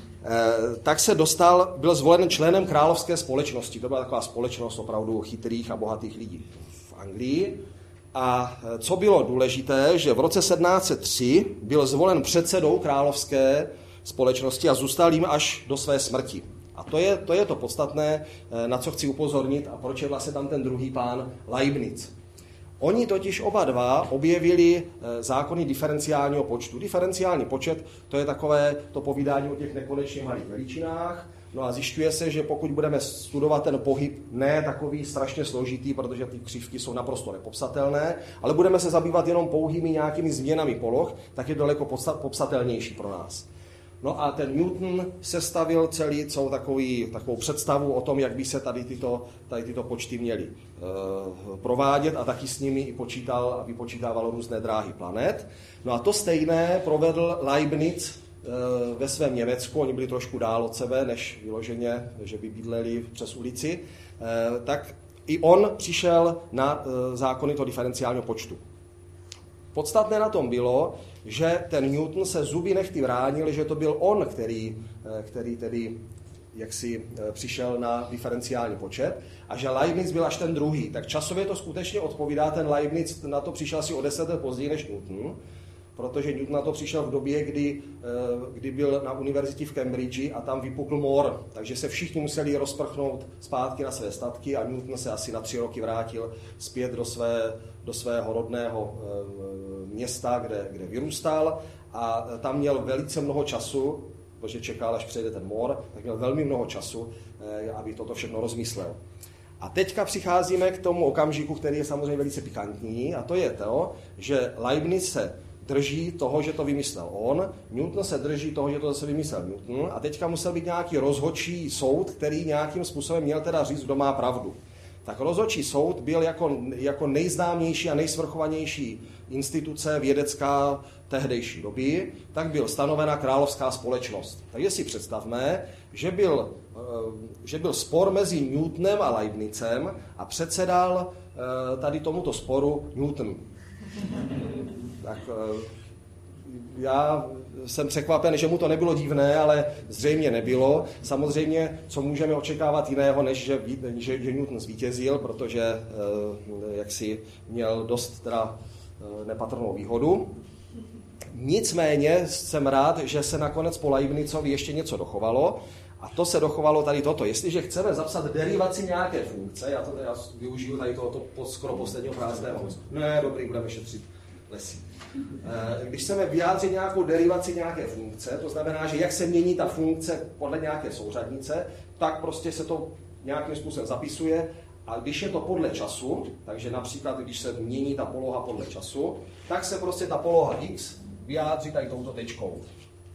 tak se dostal, byl zvolen členem královské společnosti. To byla taková společnost opravdu chytrých a bohatých lidí v Anglii. A co bylo důležité, že v roce sedmnáct set tři byl zvolen předsedou královské společnosti a zůstal jim až do své smrti. A to je, to je to podstatné, na co chci upozornit a proč je vlastně tam ten druhý pán Leibniz. Oni totiž oba dva objevili zákony diferenciálního počtu. Diferenciální počet, to je takové to povídání o těch nekonečně malých veličinách. No a zjišťuje se, že pokud budeme studovat ten pohyb, ne takový strašně složitý, protože ty křivky jsou naprosto nepopsatelné, ale budeme se zabývat jenom pouhými nějakými změnami poloh, tak je daleko popsatelnější pro nás. No a ten Newton sestavil celý, celou takový, takovou představu o tom, jak by se tady tyto, tady tyto počty měly e, provádět a taky s nimi i počítal a vypočítával různé dráhy planet. No a to stejné provedl Leibniz e, ve svém Německu, oni byli trošku dál od sebe, než vyloženě, že by bydleli přes ulici, e, tak i on přišel na e, zákony toho diferenciálního počtu. Podstatné na tom bylo, že ten Newton se zuby nechty bránil, že to byl on, který, který tedy jaksi přišel na diferenciální počet a že Leibniz byl až ten druhý. Tak časově to skutečně odpovídá, ten Leibniz na to přišel asi o deset let později než Newton, protože Newton na to přišel v době, kdy, kdy byl na univerzitě v Cambridge a tam vypukl mor, takže se všichni museli rozprchnout zpátky na své statky a Newton se asi na tři roky vrátil zpět do, své, do svého rodného města, kde, kde vyrůstal a tam měl velice mnoho času, protože čekal, až přejde ten mor, tak měl velmi mnoho času, aby toto všechno rozmyslel. A teďka přicházíme k tomu okamžiku, který je samozřejmě velice pikantní, a to je to, že Leibniz se drží toho, že to vymyslel on, Newton se drží toho, že to zase vymyslel Newton a teďka musel být nějaký rozhodčí soud, který nějakým způsobem měl teda říct, kdo má pravdu. Tak rozhodčí soud byl jako, jako nejznámější a nejsvrchovanější instituce vědecká tehdejší doby, tak byl stanovena královská společnost. Takže si představme, že byl, že byl spor mezi Newtonem a Leibnizem a předsedal tady tomuto sporu Newton. Tak já jsem překvapen, že mu to nebylo divné, ale zřejmě nebylo. Samozřejmě, co můžeme očekávat jiného, než že, že, že Newton zvítězil, protože jaksi měl dost teda nepatrnou výhodu. Nicméně jsem rád, že se nakonec po Leibnizovi ještě něco dochovalo. A to se dochovalo tady toto. Jestliže chceme zapsat derivaci nějaké funkce, já to já využiju tady tohoto skoro posledního prázdného. Ne, dobrý, budeme šetřit lesy. Když chceme vyjádřit nějakou derivaci nějaké funkce, to znamená, že jak se mění ta funkce podle nějaké souřadnice, tak prostě se to nějakým způsobem zapisuje. A když je to podle času, takže například, když se mění ta poloha podle času, tak se prostě ta poloha x vyjádří tady touto tečkou.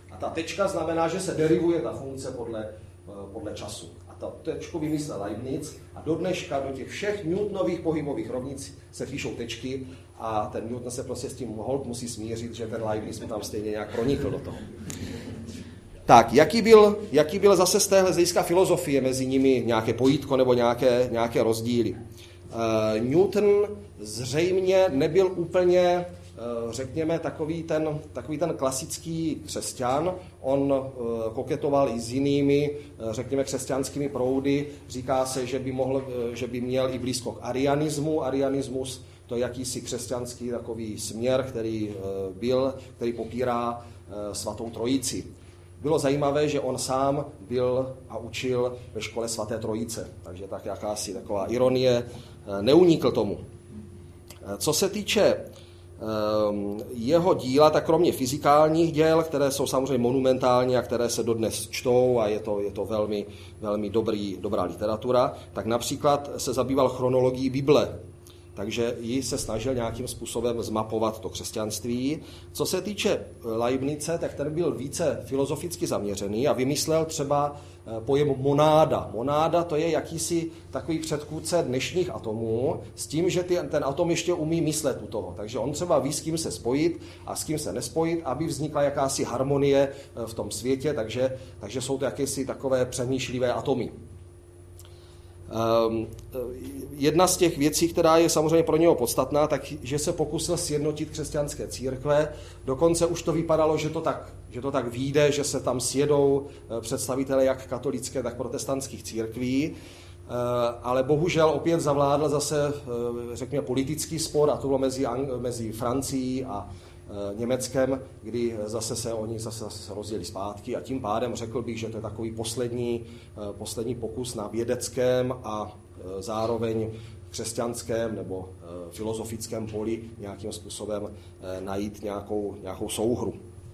A ta tečka znamená, že se derivuje ta funkce podle, podle času. A ta tečku vymyslel Leibniz a do dneška do těch všech Newtonových pohybových rovnic se píšou tečky a ten Newton se prostě s tím holt musí smířit, že ten Leibniz mu tam stejně nějak pronikl do toho. Tak, jaký byl, jaký byl zase z téhle hlediska filozofie mezi nimi nějaké pojítko nebo nějaké, nějaké rozdíly? Uh, Newton zřejmě nebyl úplně, uh, řekněme, takový ten, takový ten klasický křesťan. On uh, koketoval i s jinými, uh, řekněme, křesťanskými proudy. Říká se, že by, mohl, uh, že by měl i blízko k arianismu. Arianismus to je jakýsi křesťanský takový směr, který uh, byl, který popírá uh, svatou trojici. Bylo zajímavé, že on sám byl a učil ve škole svaté trojice, takže tak jakási taková ironie, neunikl tomu. Co se týče jeho díla, tak kromě fyzikálních děl, které jsou samozřejmě monumentální a které se dodnes čtou a je to, je to velmi, velmi dobrý, dobrá literatura, tak například se zabýval chronologií Bible. Takže ji se snažil nějakým způsobem zmapovat to křesťanství. Co se týče Leibnize, tak ten byl více filozoficky zaměřený a vymyslel třeba pojem monáda. Monáda to je jakýsi takový předchůdce dnešních atomů s tím, že ty, ten atom ještě umí myslet u toho. Takže on třeba ví, s kým se spojit a s kým se nespojit, aby vznikla jakási harmonie v tom světě, takže, takže jsou to jakési takové přemýšlivé atomy. Um, jedna z těch věcí, která je samozřejmě pro něho podstatná, tak že se pokusil sjednotit křesťanské církve. Dokonce už to vypadalo, že to tak, že to tak vyjde, že se tam sjedou představitelé jak katolické, tak protestantských církví. Uh, ale bohužel opět zavládl zase, uh, řekněme, politický spor, a to bylo mezi, mezi Francií a Německem, kdy zase se oni zase, zase se rozdělili zpátky a tím pádem řekl bych, že to je takový poslední, poslední pokus na vědeckém a zároveň křesťanském nebo filozofickém poli nějakým způsobem najít nějakou, nějakou souhru.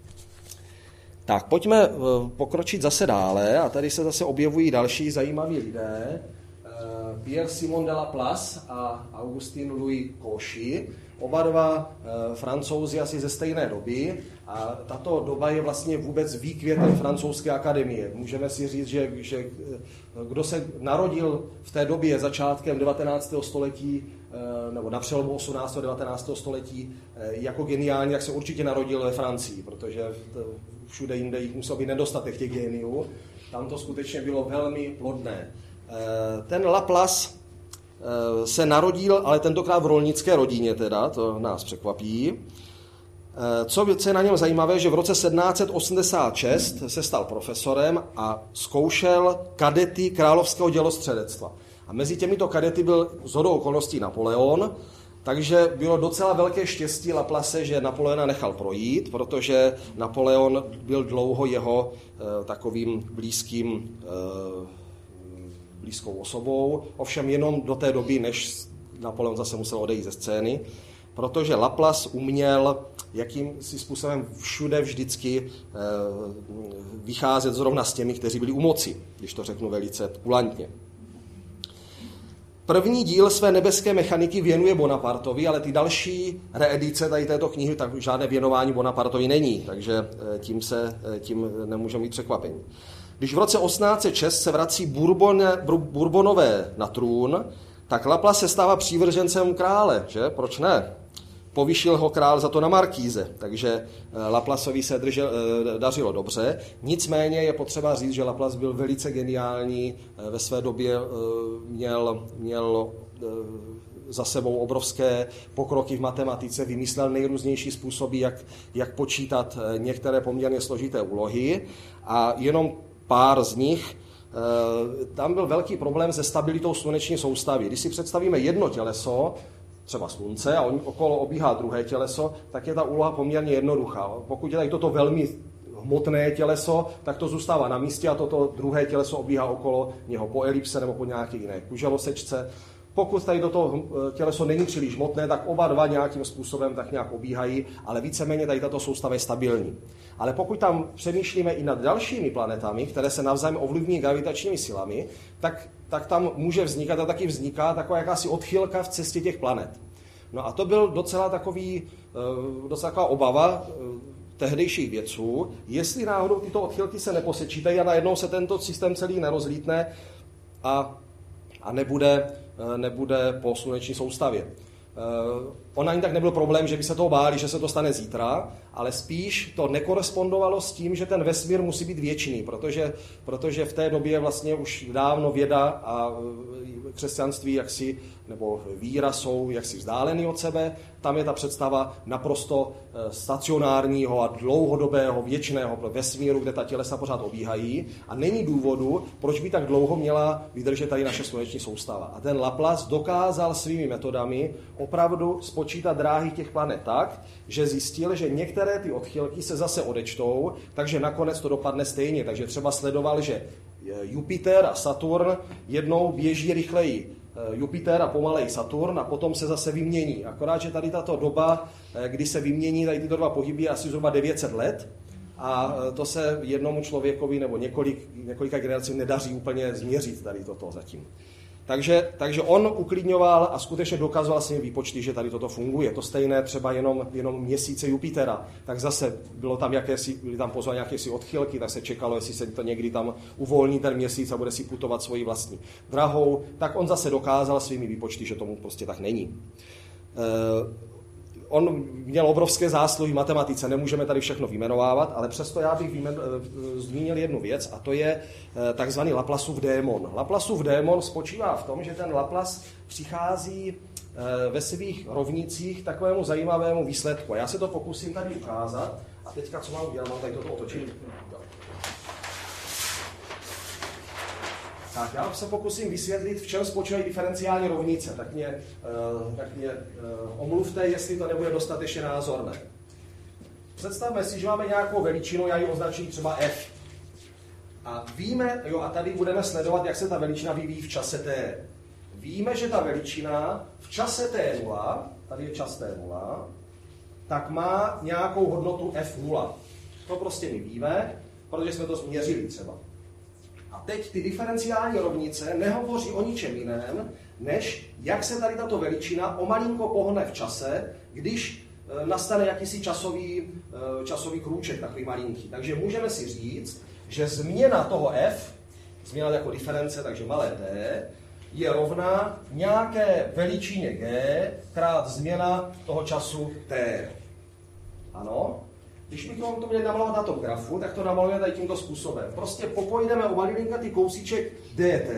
Tak, pojďme pokročit zase dále a tady se zase objevují další zajímaví lidé. Pierre Simon de Laplace a Augustin Louis Cauchy, oba dva e, Francouzi asi ze stejné doby a tato doba je vlastně vůbec výkvětem francouzské akademie. Můžeme si říct, že, že kdo se narodil v té době začátkem devatenáctého století e, nebo na přelomu osmnáctého a devatenáctého století e, jako geniální, jak se určitě narodil ve Francii, protože to, všude jinde jich musel být nedostatek těch géniů. Tam to skutečně bylo velmi plodné. E, ten Laplace se narodil, ale tentokrát v rolnické rodině teda, to nás překvapí. Co je na něm zajímavé, že v roce sedmnáct set osmdesát šest se stal profesorem a zkoušel kadety královského dělostřelectva. A mezi těmito kadety byl shodou okolností Napoleon, takže bylo docela velké štěstí Laplace, že Napoleona nechal projít, protože Napoleon byl dlouho jeho eh, takovým blízkým eh, blízkou osobou, ovšem jenom do té doby, než Napoleon zase musel odejít ze scény, protože Laplace uměl jakýmsi způsobem všude vždycky vycházet zrovna s těmi, kteří byli u moci, když to řeknu velice kulantně. První díl své nebeské mechaniky věnuje Bonapartovi, ale ty další reedice tady této knihy, tak žádné věnování Bonapartovi není, takže tím, se, tím nemůžeme mít překvapení. Když v roce osmnáct set šest se vrací Bourbon, Bourbonové na trůn, tak Laplace se stává přívržencem krále, že? Proč ne? Povyšil ho král za to na markíze, takže Laplaceovi se držel, dařilo dobře. Nicméně je potřeba říct, že Laplace byl velice geniální, ve své době měl, měl za sebou obrovské pokroky v matematice, vymyslel nejrůznější způsoby, jak, jak počítat některé poměrně složité úlohy a jenom pár z nich. Tam byl velký problém se stabilitou sluneční soustavy. Když si představíme jedno těleso, třeba slunce, a on okolo obíhá druhé těleso, tak je ta úloha poměrně jednoduchá. Pokud je tady toto velmi hmotné těleso, tak to zůstává na místě a toto druhé těleso obíhá okolo něho po elipse nebo po nějaké jiné kuželosečce. Pokud tady toto těleso není příliš hmotné, tak oba dva nějakým způsobem tak nějak obíhají, ale víceméně tady tato soustava je stabilní. Ale pokud tam přemýšlíme i nad dalšími planetami, které se navzájem ovlivní gravitačními silami, tak, tak tam může vznikat a taky vzniká taková jakási odchylka v cestě těch planet. No a to byl docela takový, docela taková obava tehdejších vědců, jestli náhodou tyto odchylky se neposečítají a najednou se tento systém celý nerozlítne a, a nebude, nebude po sluneční soustavě. On ani tak nebyl problém, že by se toho báli, že se to stane zítra, ale spíš to nekorespondovalo s tím, že ten vesmír musí být věčný, protože, protože v té době vlastně už dávno věda a křesťanství jaksi, nebo víra jsou jaksi vzdálený od sebe. Tam je ta představa naprosto stacionárního a dlouhodobého, věčného vesmíru, kde ta tělesa pořád obíhají a není důvodu, proč by tak dlouho měla vydržet tady naše sluneční soustava. A ten Laplace dokázal svými metodami opravdu spočítat dráhy těch planet tak, že zjistil, že některé ty odchylky se zase odečtou, takže nakonec to dopadne stejně. Takže třeba sledoval, že Jupiter a Saturn jednou běží rychleji Jupiter a pomalej Saturn a potom se zase vymění. Akorát, že tady tato doba, kdy se vymění, tady tyto dva pohyby je asi zhruba devět set let a to se jednomu člověkovi nebo několik, několika generacím nedaří úplně změřit tady toto zatím. Takže, takže on uklidňoval a skutečně dokazoval svými výpočty, že tady toto funguje. To stejné třeba jenom, jenom měsíce Jupitera. Tak zase bylo tam jakési, byly tam pozvané jakési odchylky, tak se čekalo, jestli se to někdy tam uvolní ten měsíc a bude si putovat svojí vlastní drahou. Tak on zase dokázal svými výpočty, že tomu prostě tak není. E, On měl obrovské zásluhy v matematice, nemůžeme tady všechno vyjmenovávat, ale přesto já bych vyjmen, zmínil jednu věc a to je takzvaný Laplaceův démon. Laplaceův démon spočívá v tom, že ten Laplace přichází ve svých rovnicích takovému zajímavému výsledku. Já se to pokusím tady ukázat a teďka co mám udělat, mám tady toto otočit. Tak já se pokusím vysvětlit, v čem spočívají diferenciální rovnice. Tak mě, uh, tak mě uh, omluvte, jestli to nebude dostatečně názorné. Představme si, že máme nějakou veličinu, já ji označím třeba f. A víme, jo, a tady budeme sledovat, jak se ta veličina vyvíjí v čase t. Víme, že ta veličina v čase t nula, tady je čas t nula, tak má nějakou hodnotu f nula. To prostě my víme, protože jsme to změřili třeba. A teď ty diferenciální rovnice nehovoří o ničem jiném, než jak se tady tato veličina o malinko pohne v čase, když nastane jakýsi časový, časový krůček, takový malinký. Takže můžeme si říct, že změna toho f, změna jako diference, takže malé t, je rovná nějaké veličině g krát změna toho času t. Ano? Když bychom to měli namalovat na tom grafu, tak to namalujeme tady tímto způsobem. prostě popojdeme o malinkatý kousíček dt,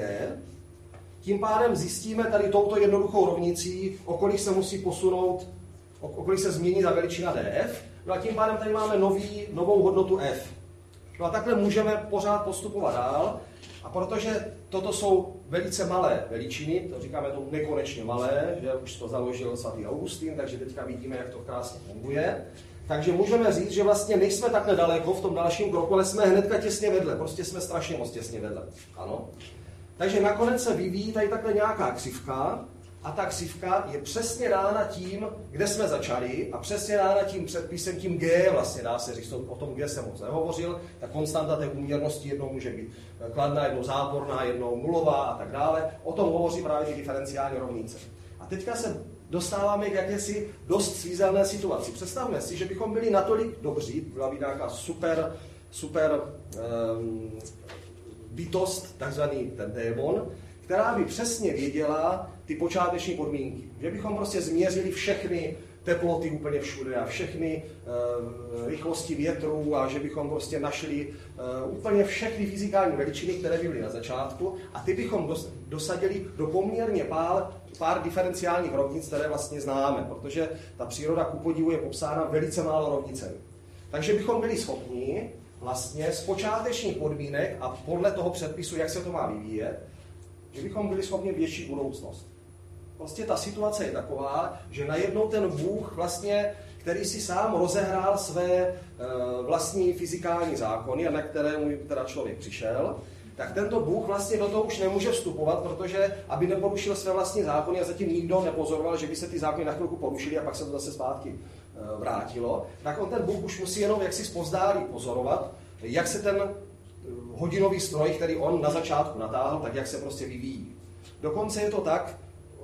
tím pádem zjistíme tady touto jednoduchou rovnicí, o kolik se musí posunout, o kolik se změní za veličina df, no a tím pádem tady máme nový, novou hodnotu f. No a takhle můžeme pořád postupovat dál, a protože toto jsou velice malé veličiny, to říkáme to nekonečně malé, že už to založil svatý Augustín, takže teďka vidíme, jak to krásně funguje. Takže můžeme říct, že vlastně nejsme takhle daleko v tom dalším kroku, ale jsme hnedka těsně vedle. Prostě jsme strašně moc těsně vedle. Ano? Takže nakonec se vyvíjí tady takhle nějaká křivka a ta křivka je přesně dána tím, kde jsme začali a přesně dána tím předpisem, tím G vlastně dá se říct. O tom G jsem moc nehovořil. Ta konstanta té úměrnosti jednou může být kladná, jednou záporná, jednou nulová a tak dále. O tom hovoří právě ty diferenciální rovnice. A teďka se dostáváme k jakési dost svízelné situaci. Představme si, že bychom byli natolik dobří, byla by nějaká super, super um, bytost, takzvaný ten démon, která by přesně věděla ty počáteční podmínky. Že bychom prostě změřili všechny teploty úplně všude a všechny uh, rychlosti větru a že bychom prostě našli uh, úplně všechny fyzikální veličiny, které byly na začátku a ty bychom dos- dosadili do poměrně pár, pár diferenciálních rovnic, které vlastně známe, protože ta příroda ku podivu je popsána velice málo rovnicemi. Takže bychom byli schopni vlastně z počátečních podmínek a podle toho předpisu, jak se to má vyvíjet, že bychom byli schopni větší budoucnost. Prostě ta situace je taková, že najednou ten Bůh vlastně, který si sám rozehrál své e, vlastní fyzikální zákony, a na které mu teda člověk přišel, tak tento Bůh vlastně do toho už nemůže vstupovat, protože aby neporušil své vlastní zákony a zatím nikdo nepozoroval, že by se ty zákony na chvilku porušily a pak se to zase zpátky e, vrátilo, tak on ten Bůh už musí jenom jaksi zpozdálí pozorovat, jak se ten hodinový stroj, který on na začátku natáhl, tak jak se prostě vyvíjí. Dokonce je to tak,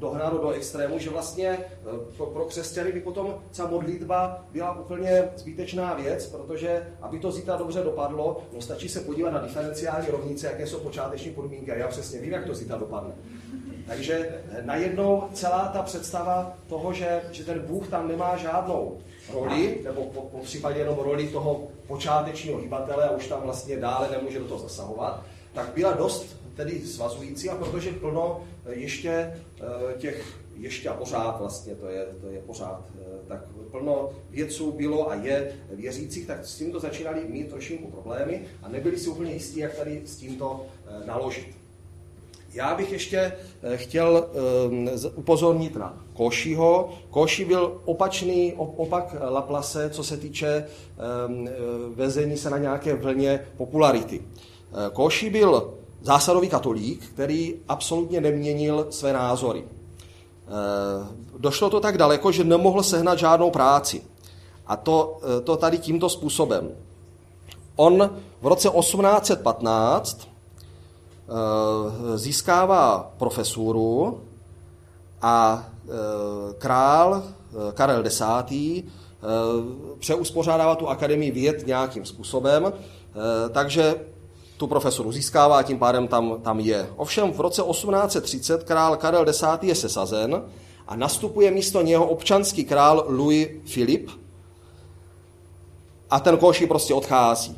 dohnáno do extrému, že vlastně pro, pro křesťany by potom ta modlitba byla úplně zbytečná věc, protože aby to zítra dobře dopadlo, no stačí se podívat na diferenciální rovnice, jaké jsou počáteční podmínky a já přesně vím, jak to zítra dopadne. Takže najednou celá ta představa toho, že, že ten Bůh tam nemá žádnou roli, nebo po, po případě jenom roli toho počátečního hýbatele a už tam vlastně dále nemůže do toho zasahovat, tak byla dost tedy svazující a protože plno ještě těch, ještě a pořád vlastně, to je, to je pořád, tak plno vědců bylo a je věřících, tak s tímto začínali mít trošinku problémy a nebyli si úplně jistí, jak tady s tímto naložit. Já bych ještě chtěl upozornit na Cauchyho. Cauchy byl opačný opak Laplace, co se týče vezení se na nějaké vlně popularity. Cauchy byl zásadový katolík, který absolutně neměnil své názory. Došlo to tak daleko, že nemohl sehnat žádnou práci. A to, to tady tímto způsobem. On v roce osmnáct set patnáct získává profesuru a král Karel Desátý přeuspořádává tu akademii věd nějakým způsobem, takže tu profesoru získává a tím pádem tam, tam je. Ovšem v roce osmnáct set třicet král Karel Desátý je sesazen a nastupuje místo něho občanský král Louis Philippe a ten Cauchy prostě odchází.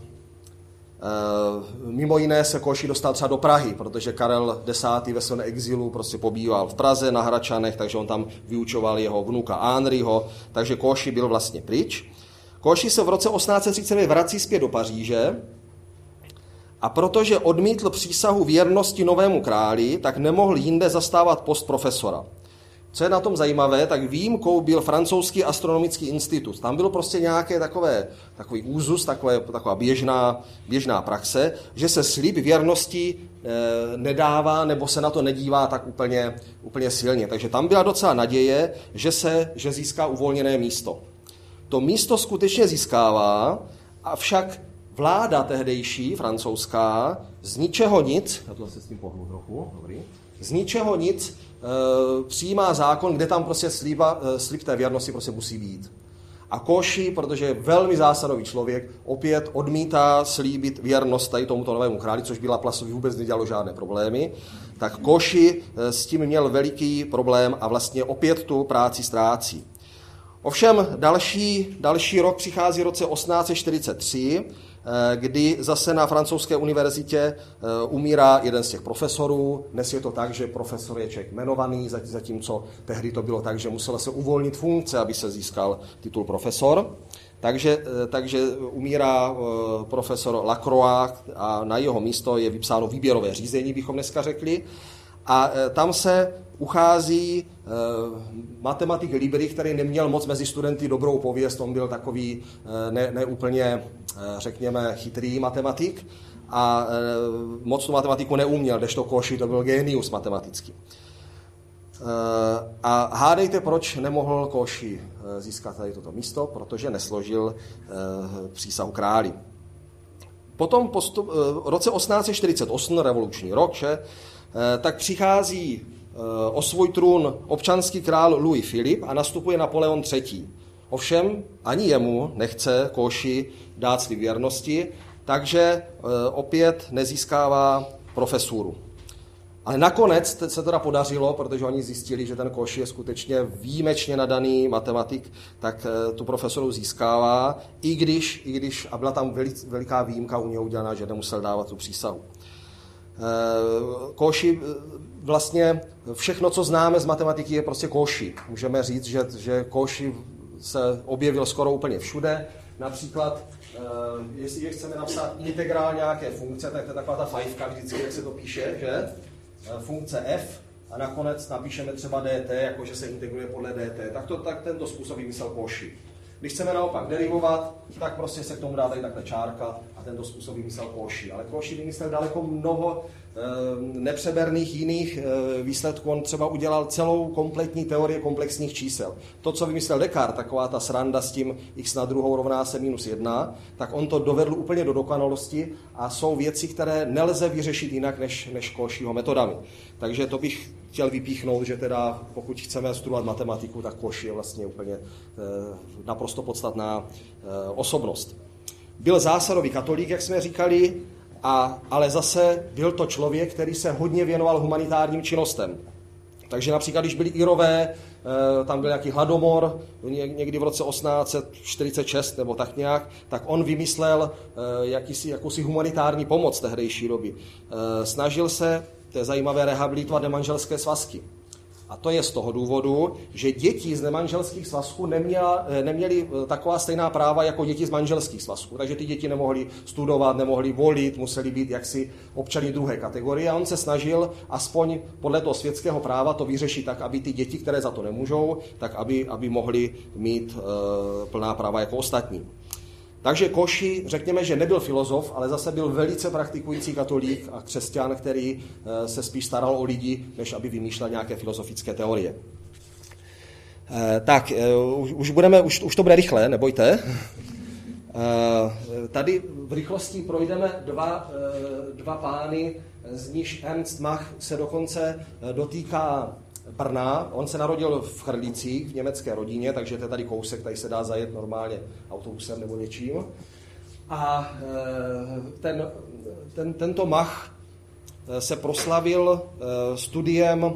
Mimo jiné se Cauchy dostal třeba do Prahy, protože Karel Desátý ve svém exilu prostě pobýval v Praze na Hradčanech, takže on tam vyučoval jeho vnuka Henryho, takže Cauchy byl vlastně pryč. Cauchy se v roce osmnáct set třicet devět vrací zpět do Paříže a protože odmítl přísahu věrnosti novému králi, tak nemohl jinde zastávat post profesora. Co je na tom zajímavé, tak výjimkou byl francouzský astronomický institut. Tam bylo prostě nějaké takové, takový úzus, takové, taková běžná, běžná praxe, že se slib věrnosti e, nedává nebo se na to nedívá tak úplně, úplně silně. Takže tam byla docela naděje, že, se, že získá uvolněné místo. To místo skutečně získává, avšak vláda tehdejší, francouzská, z ničeho nic, já to se s tím pohnu trochu, dobrý, z ničeho nic e, přijímá zákon, kde tam prostě sliba, e, slib té věrnosti prostě musí být. A Cauchy, protože je velmi zásadový člověk, opět odmítá slíbit věrnost tady tomuto novému králi, což by Laplaceovi vůbec nedělalo žádné problémy, tak Cauchy e, s tím měl veliký problém a vlastně opět tu práci ztrácí. Ovšem další, další rok přichází v roce osmnáct set čtyřicet tři, kdy zase na francouzské univerzitě umírá jeden z těch profesorů. Dnes je to tak, že profesor je člověk jmenovaný, zatímco tehdy to bylo tak, že musela se uvolnit funkce, aby se získal titul profesor. Takže, takže umírá profesor Lacroix a na jeho místo je vypsáno výběrové řízení, bychom dneska řekli. A tam se uchází matematik Libry, který neměl moc mezi studenty dobrou pověst, on byl takový ne, ne úplně, řekněme, chytrý matematik a moc tu matematiku neuměl, kdežto Cauchy to byl génius matematický. A hádejte, proč nemohl Cauchy získat tady toto místo, protože nesložil přísahu králi. Potom postup, v roce osmnáct set čtyřicet osm, revoluční rok, že, tak přichází o svůj trůn občanský král Louis Philippe a nastupuje Napoleon třetí. Ovšem ani jemu nechce Cauchy dát slib věrnosti, takže opět nezískává profesuru. Ale nakonec se teda podařilo, protože oni zjistili, že ten Cauchy je skutečně výjimečně nadaný matematik, tak tu profesoru získává, i když, i když a byla tam veliká výjimka u něho udělaná, že nemusel dávat tu přísahu. Cauchy vlastně všechno, co známe z matematiky, je prostě Cauchy. Můžeme říct, že, že Cauchy se objevil skoro úplně všude. Například, jestli chceme napsat integrál nějaké funkce, tak to je taková ta fajfka vždycky, jak se to píše, že? Funkce f a nakonec napíšeme třeba dt, jakože se integruje podle dt. Tak, to, tak tento způsob vymyslel Cauchy. Když chceme naopak derivovat, tak prostě se k tomu dá tady takhle čárka a tento způsob vymyslel Cauchy. Ale Cauchy vymyslel daleko mnoho e, nepřeberných jiných e, výsledků. On třeba udělal celou kompletní teorie komplexních čísel. To, co vymyslel Descartes, taková ta sranda s tím x na druhou rovná se minus jedna, tak on to dovedl úplně do dokonalosti a jsou věci, které nelze vyřešit jinak než, než Cauchyho metodami. Takže to bych chtěl vypíchnout, že teda pokud chceme studovat matematiku, tak Koš je vlastně úplně naprosto podstatná osobnost. Byl zásadový katolík, jak jsme říkali, a, ale zase byl to člověk, který se hodně věnoval humanitárním činnostem. Takže například, když byli Irové, tam byl nějaký hladomor, někdy v roce osmnáct set čtyřicet šest nebo tak nějak, tak on vymyslel jakýsi, jakousi humanitární pomoc tehdejší doby. Snažil se, to je zajímavé, rehabilitovat nemanželské svazky. A to je z toho důvodu, že děti z nemanželských svazků neměla, neměly taková stejná práva jako děti z manželských svazků. Takže ty děti nemohly studovat, nemohly volit, museli být jaksi občany druhé kategorie. A on se snažil aspoň podle toho světského práva to vyřešit tak, aby ty děti, které za to nemůžou, tak aby, aby mohly mít e, plná práva jako ostatní. Takže Koši, řekněme, že nebyl filozof, ale zase byl velice praktikující katolík a křesťan, který se spíš staral o lidi, než aby vymýšlel nějaké filozofické teorie. Tak, už, budeme, už, už to bude rychle, nebojte. Tady v rychlosti projdeme dva, dva pány, z níž Ernst Mach se dokonce dotýká Brna. On se narodil v Chrlicích, v německé rodině, takže to je tady kousek, tady se dá zajet normálně autobusem nebo něčím. A ten, ten, tento Mach se proslavil studiem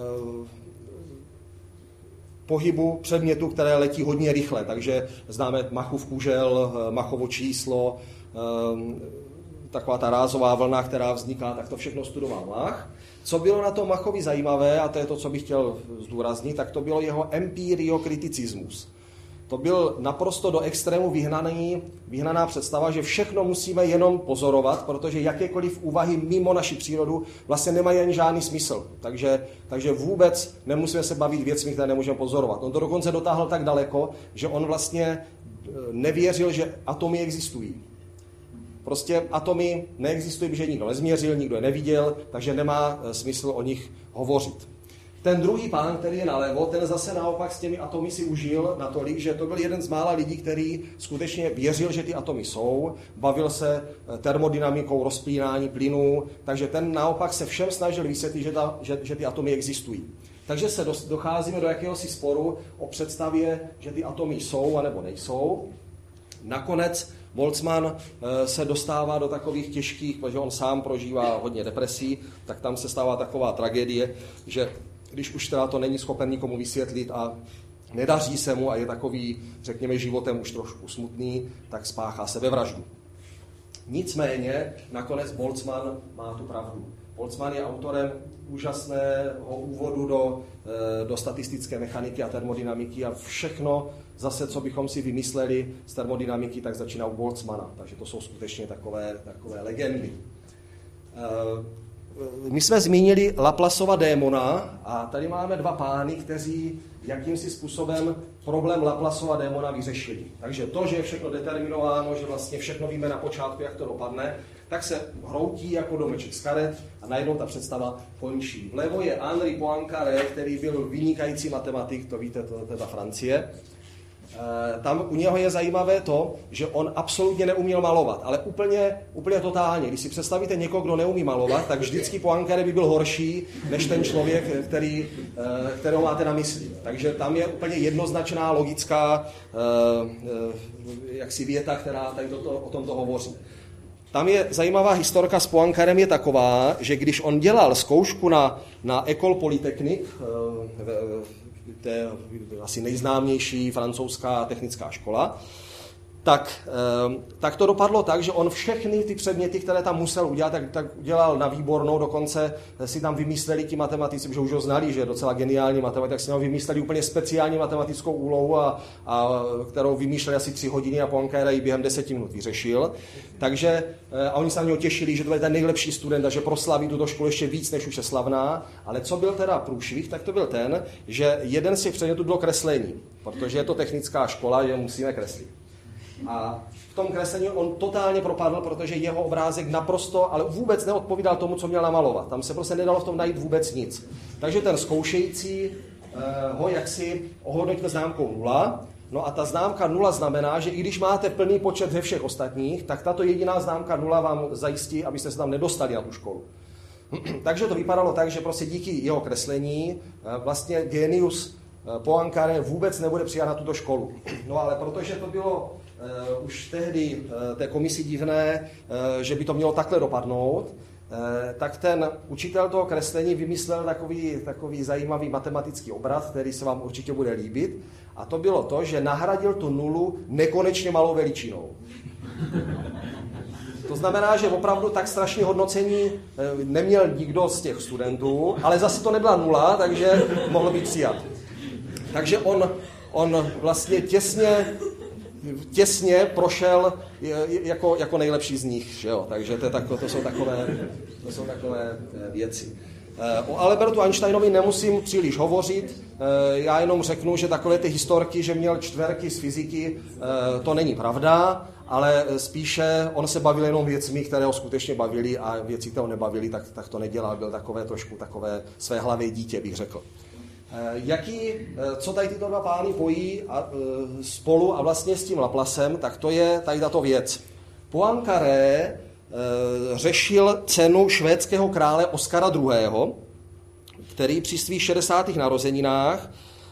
pohybu předmětu, které letí hodně rychle. Takže známe Machův kužel, Machovo číslo, taková ta rázová vlna, která vzniká, tak to všechno studoval Mach. Co bylo na tom Machovi zajímavé, a to je to, co bych chtěl zdůraznit, tak to bylo jeho empiriokritismus. To byl naprosto do extrému vyhnaný, vyhnaná představa, že všechno musíme jenom pozorovat, protože jakékoliv úvahy mimo naši přírodu vlastně nemají ani žádný smysl. Takže, takže vůbec nemusíme se bavit věcmi, které nemůžeme pozorovat. On to dokonce dotáhl tak daleko, že on vlastně nevěřil, že atomy existují. Prostě atomy neexistují, protože nikdo nezměřil, nikdo je neviděl, takže nemá smysl o nich hovořit. Ten druhý pán, který je nalevo, ten zase naopak s těmi atomy si užil natolik, že to byl jeden z mála lidí, který skutečně věřil, že ty atomy jsou, bavil se termodynamikou rozpínání plynů, takže ten naopak se všem snažil vysvětlit, že, ta, že, že ty atomy existují. Takže se docházíme do jakéhosi sporu o představě, že ty atomy jsou anebo nejsou. Nakonec Boltzmann se dostává do takových těžkých, protože on sám prožívá hodně depresí, tak tam se stává taková tragédie, že když už teda to není schopen nikomu vysvětlit a nedaří se mu a je takový, řekněme, životem už trošku smutný, tak spáchá sebevraždu. Nicméně nakonec Boltzmann má tu pravdu. Boltzmann je autorem úžasného úvodu do, do statistické mechaniky a termodynamiky a všechno zase, co bychom si vymysleli z termodynamiky, tak začíná u Boltzmanna. Takže to jsou skutečně takové, takové legendy. My jsme zmínili Laplaceova démona a tady máme dva pány, kteří jakýmsi způsobem problém Laplaceova démona vyřešili. Takže to, že je všechno determinováno, že vlastně všechno víme na počátku, jak to dopadne, tak se hroutí jako domeček z karet a najednou ta představa končí. Vlevo je Henri Poincaré, který byl vynikající matematik, to víte, to, to je ta Francie. Tam u něho je zajímavé to, že on absolutně neuměl malovat, ale úplně, úplně totálně. Když si představíte někoho, kdo neumí malovat, tak vždycky Poincaré by byl horší než ten člověk, který, kterého máte na mysli. Takže tam je úplně jednoznačná logická jaksi věta, která tady to, o tomto hovoří. Tam je zajímavá historka s Poincarem je taková, že když on dělal zkoušku na, na École Polytechnique, to je asi nejznámější francouzská technická škola, tak, tak to dopadlo tak, že on všechny ty předměty, které tam musel udělat, tak, tak udělal na výbornou, dokonce si tam vymysleli ti matematici, že už ho znali, že je docela geniální matematik, tak si tam vymysleli úplně speciální matematickou úlohu, a, a, kterou vymýšleli asi tři hodiny a Poincaré ji během deseti minut vyřešil. Takže a oni se na něho těšili, že to je ten nejlepší student a že proslaví tuto školu ještě víc, než už je slavná. Ale co byl teda průšvih, tak to byl ten, že jeden z těch předmětů bylo kreslení, protože je to technická škola, že musíme kreslit. A v tom kreslení on totálně propadl, protože jeho obrázek naprosto, ale vůbec neodpovídal tomu, co měl namalovat. Tam se prostě nedalo v tom najít vůbec nic. Takže ten zkoušející eh, ho jaksi ohodnotil známkou nula. No a ta známka nula znamená, že i když máte plný počet ze všech ostatních, tak tato jediná známka nula vám zajistí, abyste se tam nedostali na tu školu. Takže to vypadalo tak, že prostě díky jeho kreslení vlastně genius Poincaré vůbec nebude přijat na tuto školu. No ale protože to bylo uh, už tehdy uh, té komisi divné, uh, že by to mělo takhle dopadnout, uh, tak ten učitel toho kreslení vymyslel takový, takový zajímavý matematický obraz, který se vám určitě bude líbit. A to bylo to, že nahradil tu nulu nekonečně malou veličinou. To znamená, že opravdu tak strašně hodnocení neměl nikdo z těch studentů, ale zase to nebyla nula, takže mohl být přijat. Takže on, on vlastně těsně, těsně prošel jako, jako nejlepší z nich. Že jo? Takže to, je tako, to, jsou takové, to jsou takové věci. O Albertu Einsteinovi nemusím příliš hovořit, já jenom řeknu, že takové ty historky, že měl čtverky z fyziky, to není pravda, ale spíše on se bavil jenom věcmi, které ho skutečně bavily a věci, které ho nebavily, tak, tak to nedělal, byl takové trošku takové své hlavě dítě, bych řekl. Jaký, co tady tyto dva pány pojí a, spolu a vlastně s tím Laplacem, tak to je tady tato věc. Poincaré řešil cenu švédského krále Oskara druhého., který při svých šedesátých narozeninách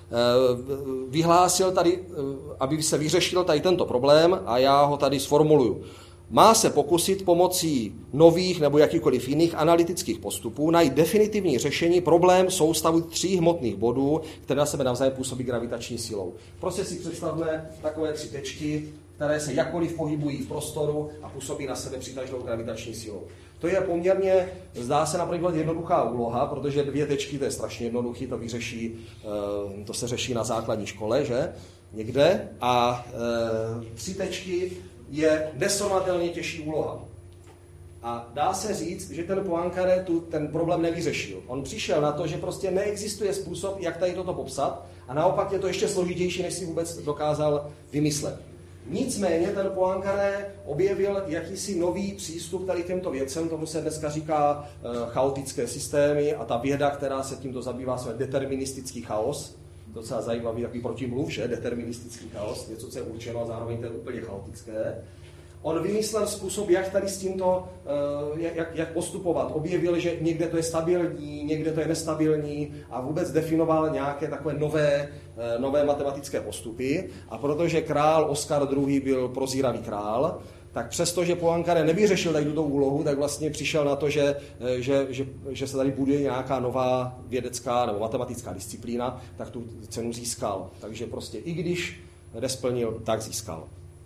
vyhlásil tady, aby se vyřešil tady tento problém a já ho tady sformuluju. Má se pokusit pomocí nových nebo jakýchkoliv jiných analytických postupů najít definitivní řešení problém soustavu tří hmotných bodů, které na sebe navzájem působí gravitační silou. Prostě si představme takové tři tečky, které se jakkoliv pohybují v prostoru a působí na sebe přitažnou gravitační silou. To je poměrně, zdá se například jednoduchá úloha, protože dvě tečky, to je strašně jednoduchý, to vyřeší, to se řeší na základní škole, že? Někde. A tři tečky je nesrovnatelně těžší úloha. A dá se říct, že ten Poincaré tu ten problém nevyřešil. On přišel na to, že prostě neexistuje způsob, jak tady toto popsat, a naopak je to ještě složitější, než si vůbec dokázal vymyslet. Nicméně ten Poincaré objevil jakýsi nový přístup tady k těmto věcem, tomu se dneska říká e, chaotické systémy a ta věda, která se tímto zabývá, se deterministický chaos. Docela zajímavý takový protimluv, že? Deterministický chaos, něco, co je určeno a zároveň to je úplně chaotické. On vymyslel způsob, jak tady s tímto, jak, jak postupovat. Objevil, že někde to je stabilní, někde to je nestabilní a vůbec definoval nějaké takové nové, nové matematické postupy. A protože král Oskar druhý. byl prozíravý král, tak přesto, že Poincaré nevyřešil tady tuto úlohu, tak vlastně přišel na to, že, že, že, že se tady buduje nějaká nová vědecká nebo matematická disciplína, tak tu cenu získal. Takže prostě i když nesplnil, tak získal.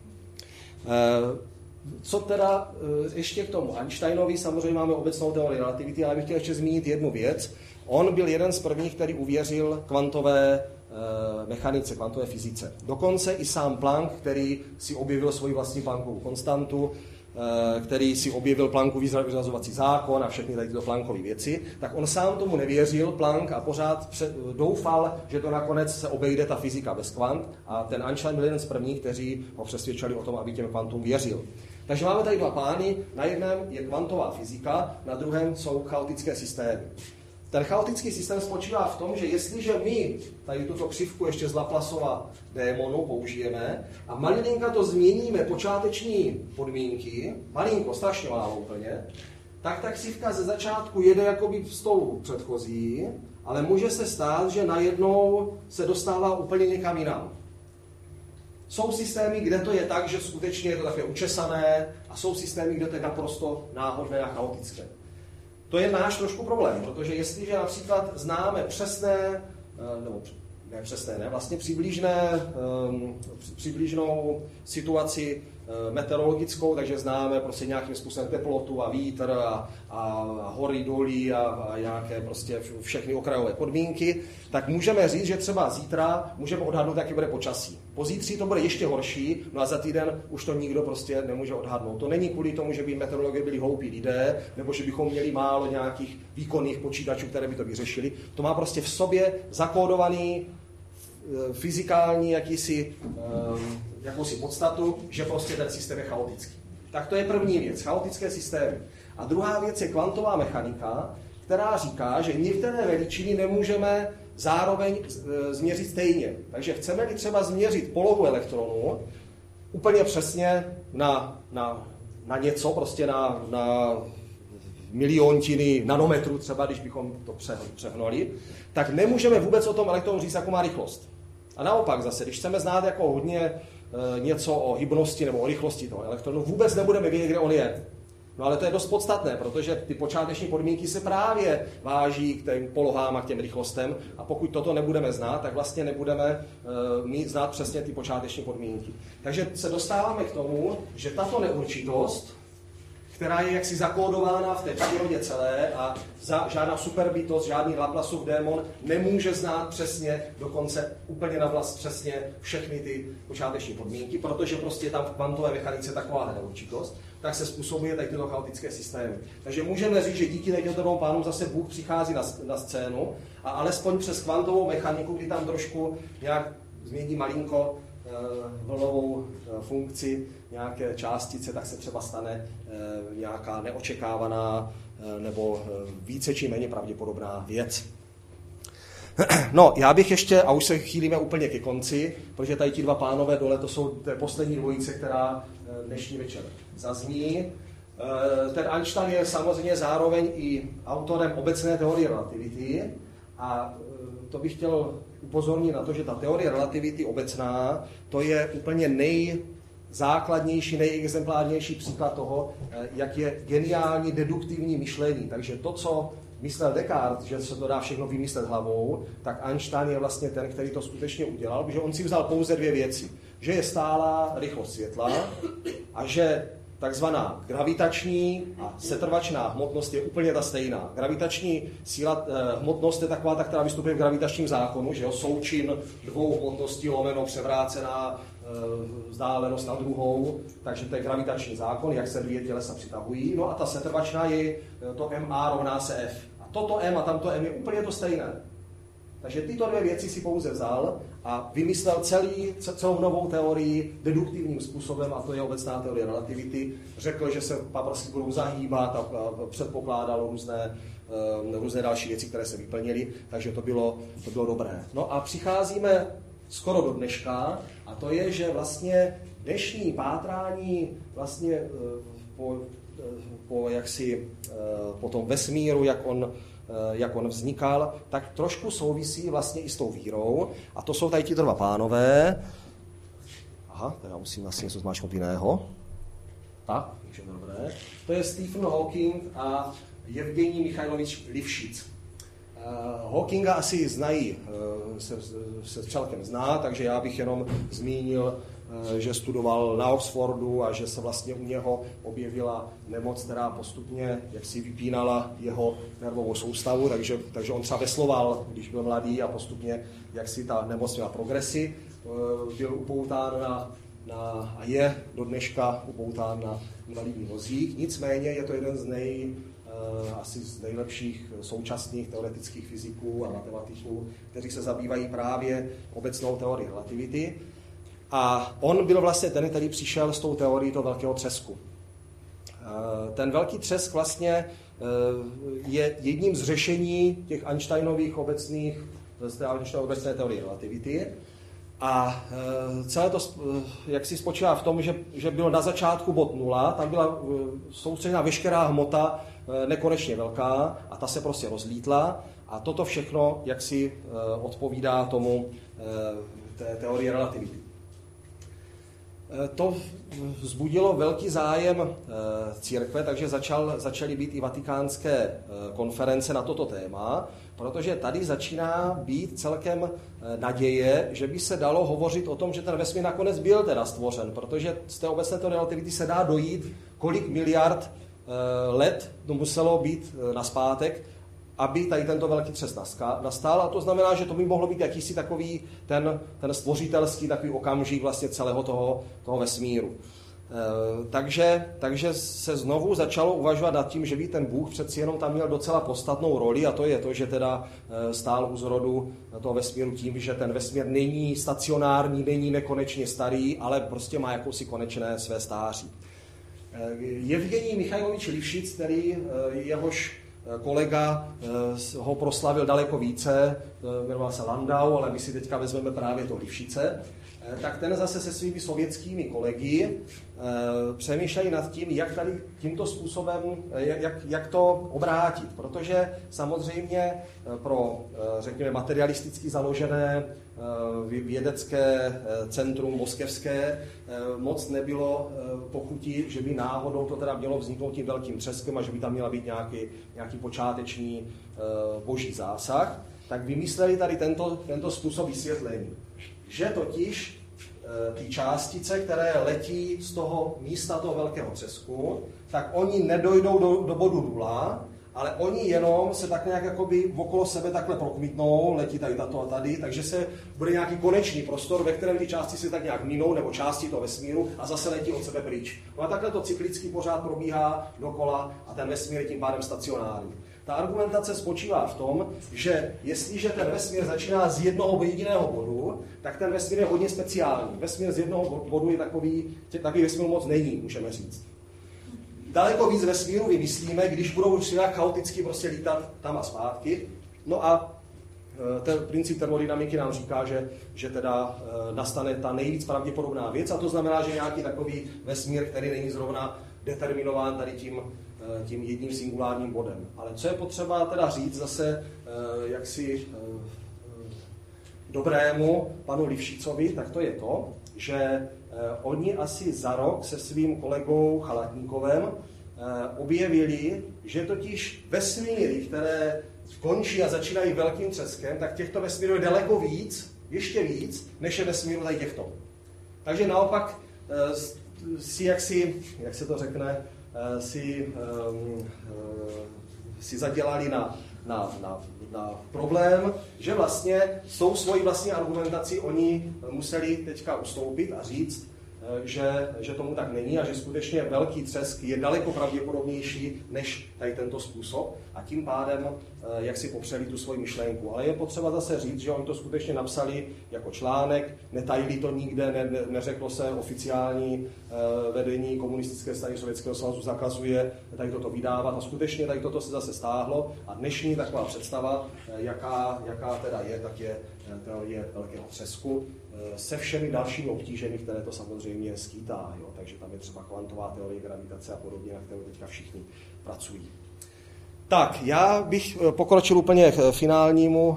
Co teda ještě k tomu Einsteinovi, samozřejmě máme obecnou teorii relativity, ale bych chtěl ještě zmínit jednu věc. On byl jeden z prvních, který uvěřil kvantové mechanice, kvantové fyzice. Dokonce i sám Planck, který si objevil svoji vlastní Planckovu konstantu, který si objevil Planckový vyřazovací zákon a všechny tady tyto Planckové věci, tak on sám tomu nevěřil, Planck, a pořád doufal, že to nakonec se obejde ta fyzika bez kvant, a ten Einstein byl jeden z prvních, kteří ho přesvědčili o tom, aby těm kvantům věřil. Takže máme tady dva pány, na jednom je kvantová fyzika, na druhém jsou chaotické systémy. Ten chaotický systém spočívá v tom, že jestliže my tady tuto křivku ještě z Laplaceova démonu použijeme a malinka to změníme počáteční podmínky, malinko, strašně málo úplně, tak ta křivka ze začátku jede jakoby s tou předchozí, ale může se stát, že najednou se dostává úplně někam jinam. Jsou systémy, kde to je tak, že skutečně je to takové učesané, a jsou systémy, kde to je naprosto náhodné a chaotické. To je náš trošku problém, protože jestliže například známe přesné, nebo ne přesné, ne, vlastně přibližné, přibližnou situaci meteorologickou, takže známe prostě nějakým způsobem teplotu a vítr a, a hory, doly a, a nějaké prostě všechny okrajové podmínky, tak můžeme říct, že třeba zítra můžeme odhadnout, jaký bude počasí. Pozítří to bude ještě horší, no a za týden už to nikdo prostě nemůže odhadnout. To není kvůli tomu, že by meteorologie byli hloupí lidé, nebo že bychom měli málo nějakých výkonných počítačů, které by to vyřešili. To má prostě v sobě zakódovaný fyzikální jakýsi, jakousi podstatu, že prostě ten systém je chaotický. Tak to je první věc, chaotické systémy. A druhá věc je kvantová mechanika, která říká, že některé veličiny nemůžeme zároveň změřit stejně. Takže chceme-li třeba změřit polohu elektronu úplně přesně na, na, na něco, prostě na, na miliontiny nanometru, třeba když bychom to přehnali, tak nemůžeme vůbec o tom elektronu říct, jakou má rychlost. A naopak zase, když chceme znát jako hodně e, něco o hybnosti nebo o rychlosti toho elektronu, vůbec nebudeme vědět, kde on je. No ale to je dost podstatné, protože ty počáteční podmínky se právě váží k těm polohám a k těm rychlostem a pokud toto nebudeme znát, tak vlastně nebudeme uh, mít znát přesně ty počáteční podmínky. Takže se dostáváme k tomu, že tato neurčitost, která je jaksi zakódována v té přírodě celé a za, žádná superbytost, žádný Laplaceův démon nemůže znát přesně, dokonce úplně navlast přesně všechny ty počáteční podmínky, protože prostě tam v kvantové mechanice taková neurčitost, tak se způsobuje tady tyto chaotické systémy. Takže můžeme říct, že díky těmto dvou pánům zase Bůh přichází na, na scénu a alespoň přes kvantovou mechaniku, kdy tam trošku nějak změní malinko e, vlnovou e, funkci nějaké částice, tak se třeba stane e, nějaká neočekávaná e, nebo e, více či méně pravděpodobná věc. No, já bych ještě, a už se chýlíme úplně ke konci, protože tady ti dva pánové dole, to jsou to je poslední dvojice, která dnešní večer zazní. Ten Einstein je samozřejmě zároveň i autorem obecné teorie relativity a to bych chtěl upozornit na to, že ta teorie relativity obecná, to je úplně nejzákladnější, nejexemplárnější příklad toho, jak je geniální deduktivní myšlení. Takže to, co myslel Descartes, že se to dá všechno vymyslet hlavou, tak Einstein je vlastně ten, který to skutečně udělal, protože on si vzal pouze dvě věci. Že je stálá rychlost světla a že takzvaná gravitační a setrvačná hmotnost je úplně ta stejná. Gravitační síla, eh, hmotnost je taková, ta, která vystupuje v gravitačním zákonu, že jo, součin dvou hmotností lomeno převrácená eh, vzdálenost na druhou, takže to je gravitační zákon, jak se dvě tělesa přitahují. No a ta setrvačná je to ma rovná se f. A toto m a tamto m je úplně to stejné. Takže tyto dvě věci si pouze vzal a vymyslel celý, celou novou teorii deduktivním způsobem, a to je obecná teorie relativity. Řekl, že se paprsky budou zahýbat a předpokládal různé, různé další věci, které se vyplnily, takže to bylo, to bylo dobré. No a přicházíme skoro do dneška, a to je, že vlastně dnešní pátrání vlastně po, po, jaksi, po tom vesmíru, jak on jak on vznikal, tak trošku souvisí vlastně i s tou vírou. A to jsou tady ti dva pánové. Aha, teda musím vlastně něco zmáčknout jiného. Tak, takže dobré. To je Stephen Hawking a Evgenij Michailovič Lifšic. Uh, Hawkinga asi znají, uh, se, se celkem zná, takže já bych jenom zmínil, uh, že studoval na Oxfordu a že se vlastně u něho objevila nemoc, která postupně jaksi vypínala jeho nervovou soustavu, takže, takže on třeba vesloval, když byl mladý a postupně jaksi ta nemoc měla progresi, uh, byl upoután na, na, a je do dneška upoután na invalidní vozík, nicméně je to jeden z nej asi z nejlepších současných teoretických fyziků a matematiků, kteří se zabývají právě obecnou teorií relativity. A on byl vlastně ten, který přišel s tou teorií toho velkého třesku. Ten velký třesk vlastně je jedním z řešení těch Einsteinových obecných, z té Einsteinovy obecné teorie relativity. A celé to jak si spočívá v tom, že, že bylo na začátku bod nula, tam byla soustředěna veškerá hmota nekonečně velká a ta se prostě rozlítla a toto všechno jaksi odpovídá tomu té teorie relativity. To vzbudilo velký zájem církve, takže začal, začaly být i vatikánské konference na toto téma, protože tady začíná být celkem naděje, že by se dalo hovořit o tom, že ten vesmír nakonec byl teda stvořen, protože z té obecné teorie relativity se dá dojít, kolik miliard let to muselo být naspátek, aby tady tento velký třes nastal. A to znamená, že to by mohlo být jakýsi takový ten, ten stvořitelský takový okamžik vlastně celého toho, toho vesmíru. E, takže, takže se znovu začalo uvažovat nad tím, že by ten Bůh přeci jenom tam měl docela podstatnou roli, a to je to, že teda stál u zrodu toho vesmíru tím, že ten vesmír není stacionární, není nekonečně starý, ale prostě má jakousi konečné své stáří. Evgenij Michailovič Lifšic, který jehož kolega ho proslavil daleko více, jmenoval se Landau, ale my si teďka vezmeme právě to Lifšice, tak ten zase se svými sovětskými kolegy přemýšlejí nad tím, jak tady tímto způsobem, jak, jak to obrátit. Protože samozřejmě pro, řekněme, materialisticky založené vědecké centrum moskevské moc nebylo pochutí, že by náhodou to teda mělo vzniknout tím velkým třeskem a že by tam měla být nějaký, nějaký počáteční boží zásah, tak vymysleli tady tento, tento způsob vysvětlení. Že totiž ty částice, které letí z toho místa toho velkého třesku, tak oni nedojdou do, do bodu nula, ale oni jenom se tak nějak jakoby okolo sebe takhle prokmitnou, letí tady tato a tady, takže se bude nějaký konečný prostor, ve kterém ty části se tak nějak minou, nebo části toho vesmíru a zase letí od sebe pryč. No a takhle to cyklicky pořád probíhá dokola a ten vesmír je tím pádem stacionární. Ta argumentace spočívá v tom, že jestliže ten vesmír začíná z jednoho jediného bodu, tak ten vesmír je hodně speciální. Vesmír z jednoho bodu je takový, takový vesmír moc není, můžeme říct. Daleko víc vesmíru vymyslíme, když budou už nějak chaoticky prostě lítat tam a zpátky. No a ten princip termodynamiky nám říká, že, že teda nastane ta nejvíc pravděpodobná věc, a to znamená, že nějaký takový vesmír, který není zrovna determinován tady tím, tím jedním singulárním bodem. Ale co je potřeba teda říct zase jaksi dobrému panu Livšicovi, tak to je to, že oni asi za rok se svým kolegou Chalatníkovem objevili, že totiž vesmíry, které končí a začínají velkým třeskem, tak těchto vesmírů je daleko víc, ještě víc, než je vesmíru tady těchto. Takže naopak si, jak, si, jak se to řekne, si, um, si zadělali na, na, na, na problém, že vlastně s tou svojí vlastní argumentací oni museli teďka ustoupit a říct, že, že tomu tak není a že skutečně velký třesk je daleko pravděpodobnější než tady tento způsob a tím pádem jak si popřeli tu svoji myšlenku. Ale je potřeba zase říct, že oni to skutečně napsali jako článek, netajili to nikde, ne, ne, neřeklo se oficiální vedení komunistické strany Sovětského svazu zakazuje tady toto vydávat a skutečně tady toto se zase stáhlo a dnešní taková představa, jaká, jaká teda je, tak je teorie velkého třesku se všemi dalšími obtížemi, které to samozřejmě skýtá. Jo? Takže tam je třeba kvantová teorie gravitace a podobně, na kterou teďka všichni pracují. Tak, já bych pokročil úplně k finálnímu,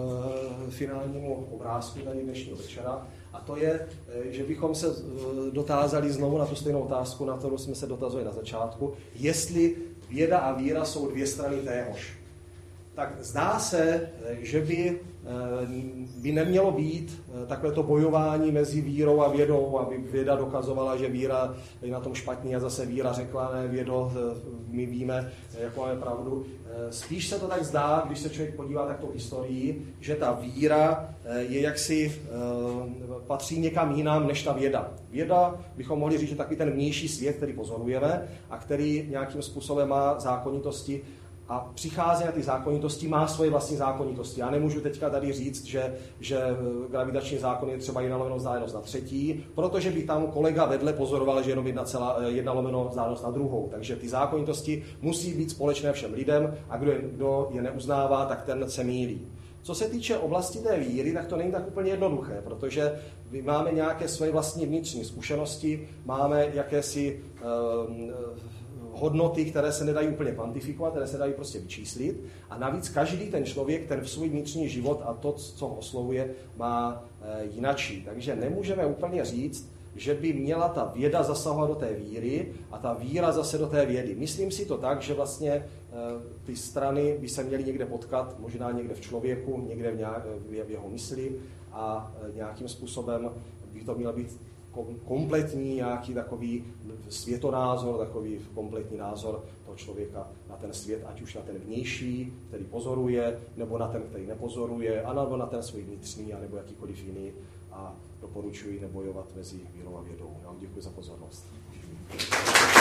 finálnímu obrázku tady dnešního večera. A to je, že bychom se dotázali znovu na tu stejnou otázku, na kterou jsme se dotazovali na začátku, jestli věda a víra jsou dvě strany téhož. Tak zdá se, že by, by nemělo být takovéto bojování mezi vírou a vědou, aby věda dokazovala, že víra je na tom špatně a zase víra řekla, ne, vědo, my víme, jakou máme pravdu. Spíš se to tak zdá, když se člověk podívá takto historii, že ta víra je jaksi, patří někam jinam než ta věda. Věda, bychom mohli říct, že takový ten vnější svět, který pozorujeme a který nějakým způsobem má zákonitosti, a přichází na ty zákonitosti, má svoje vlastní zákonitosti. Já nemůžu teďka tady říct, že, že gravitační zákon je třeba jedna lomeno vzdálenost na třetí, protože by tam kolega vedle pozoroval, že jenom jedna, celá, jedna lomeno vzdálenost na druhou. Takže ty zákonitosti musí být společné všem lidem a kdo je, kdo je neuznává, tak ten se mýlí. Co se týče oblasti té víry, tak to není tak úplně jednoduché, protože my máme nějaké své vlastní vnitřní zkušenosti, máme jakési uh, hodnoty, které se nedají úplně kvantifikovat, které se dají prostě vyčíslit. A navíc každý ten člověk, ten v svůj vnitřní život a to, co ho oslovuje, má e, jinačí. Takže nemůžeme úplně říct, že by měla ta věda zasahovat do té víry a ta víra zase do té vědy. Myslím si to tak, že vlastně e, ty strany by se měly někde potkat, možná někde v člověku, někde v, nějak, v jeho mysli a e, nějakým způsobem by to mělo být kompletní nějaký takový světonázor, takový kompletní názor toho člověka na ten svět, ať už na ten vnější, který pozoruje, nebo na ten, který nepozoruje, anebo na ten svůj vnitřní, anebo jakýkoliv jiný. A doporučuji nebojovat mezi vírou a vědou. Já vám děkuji za pozornost.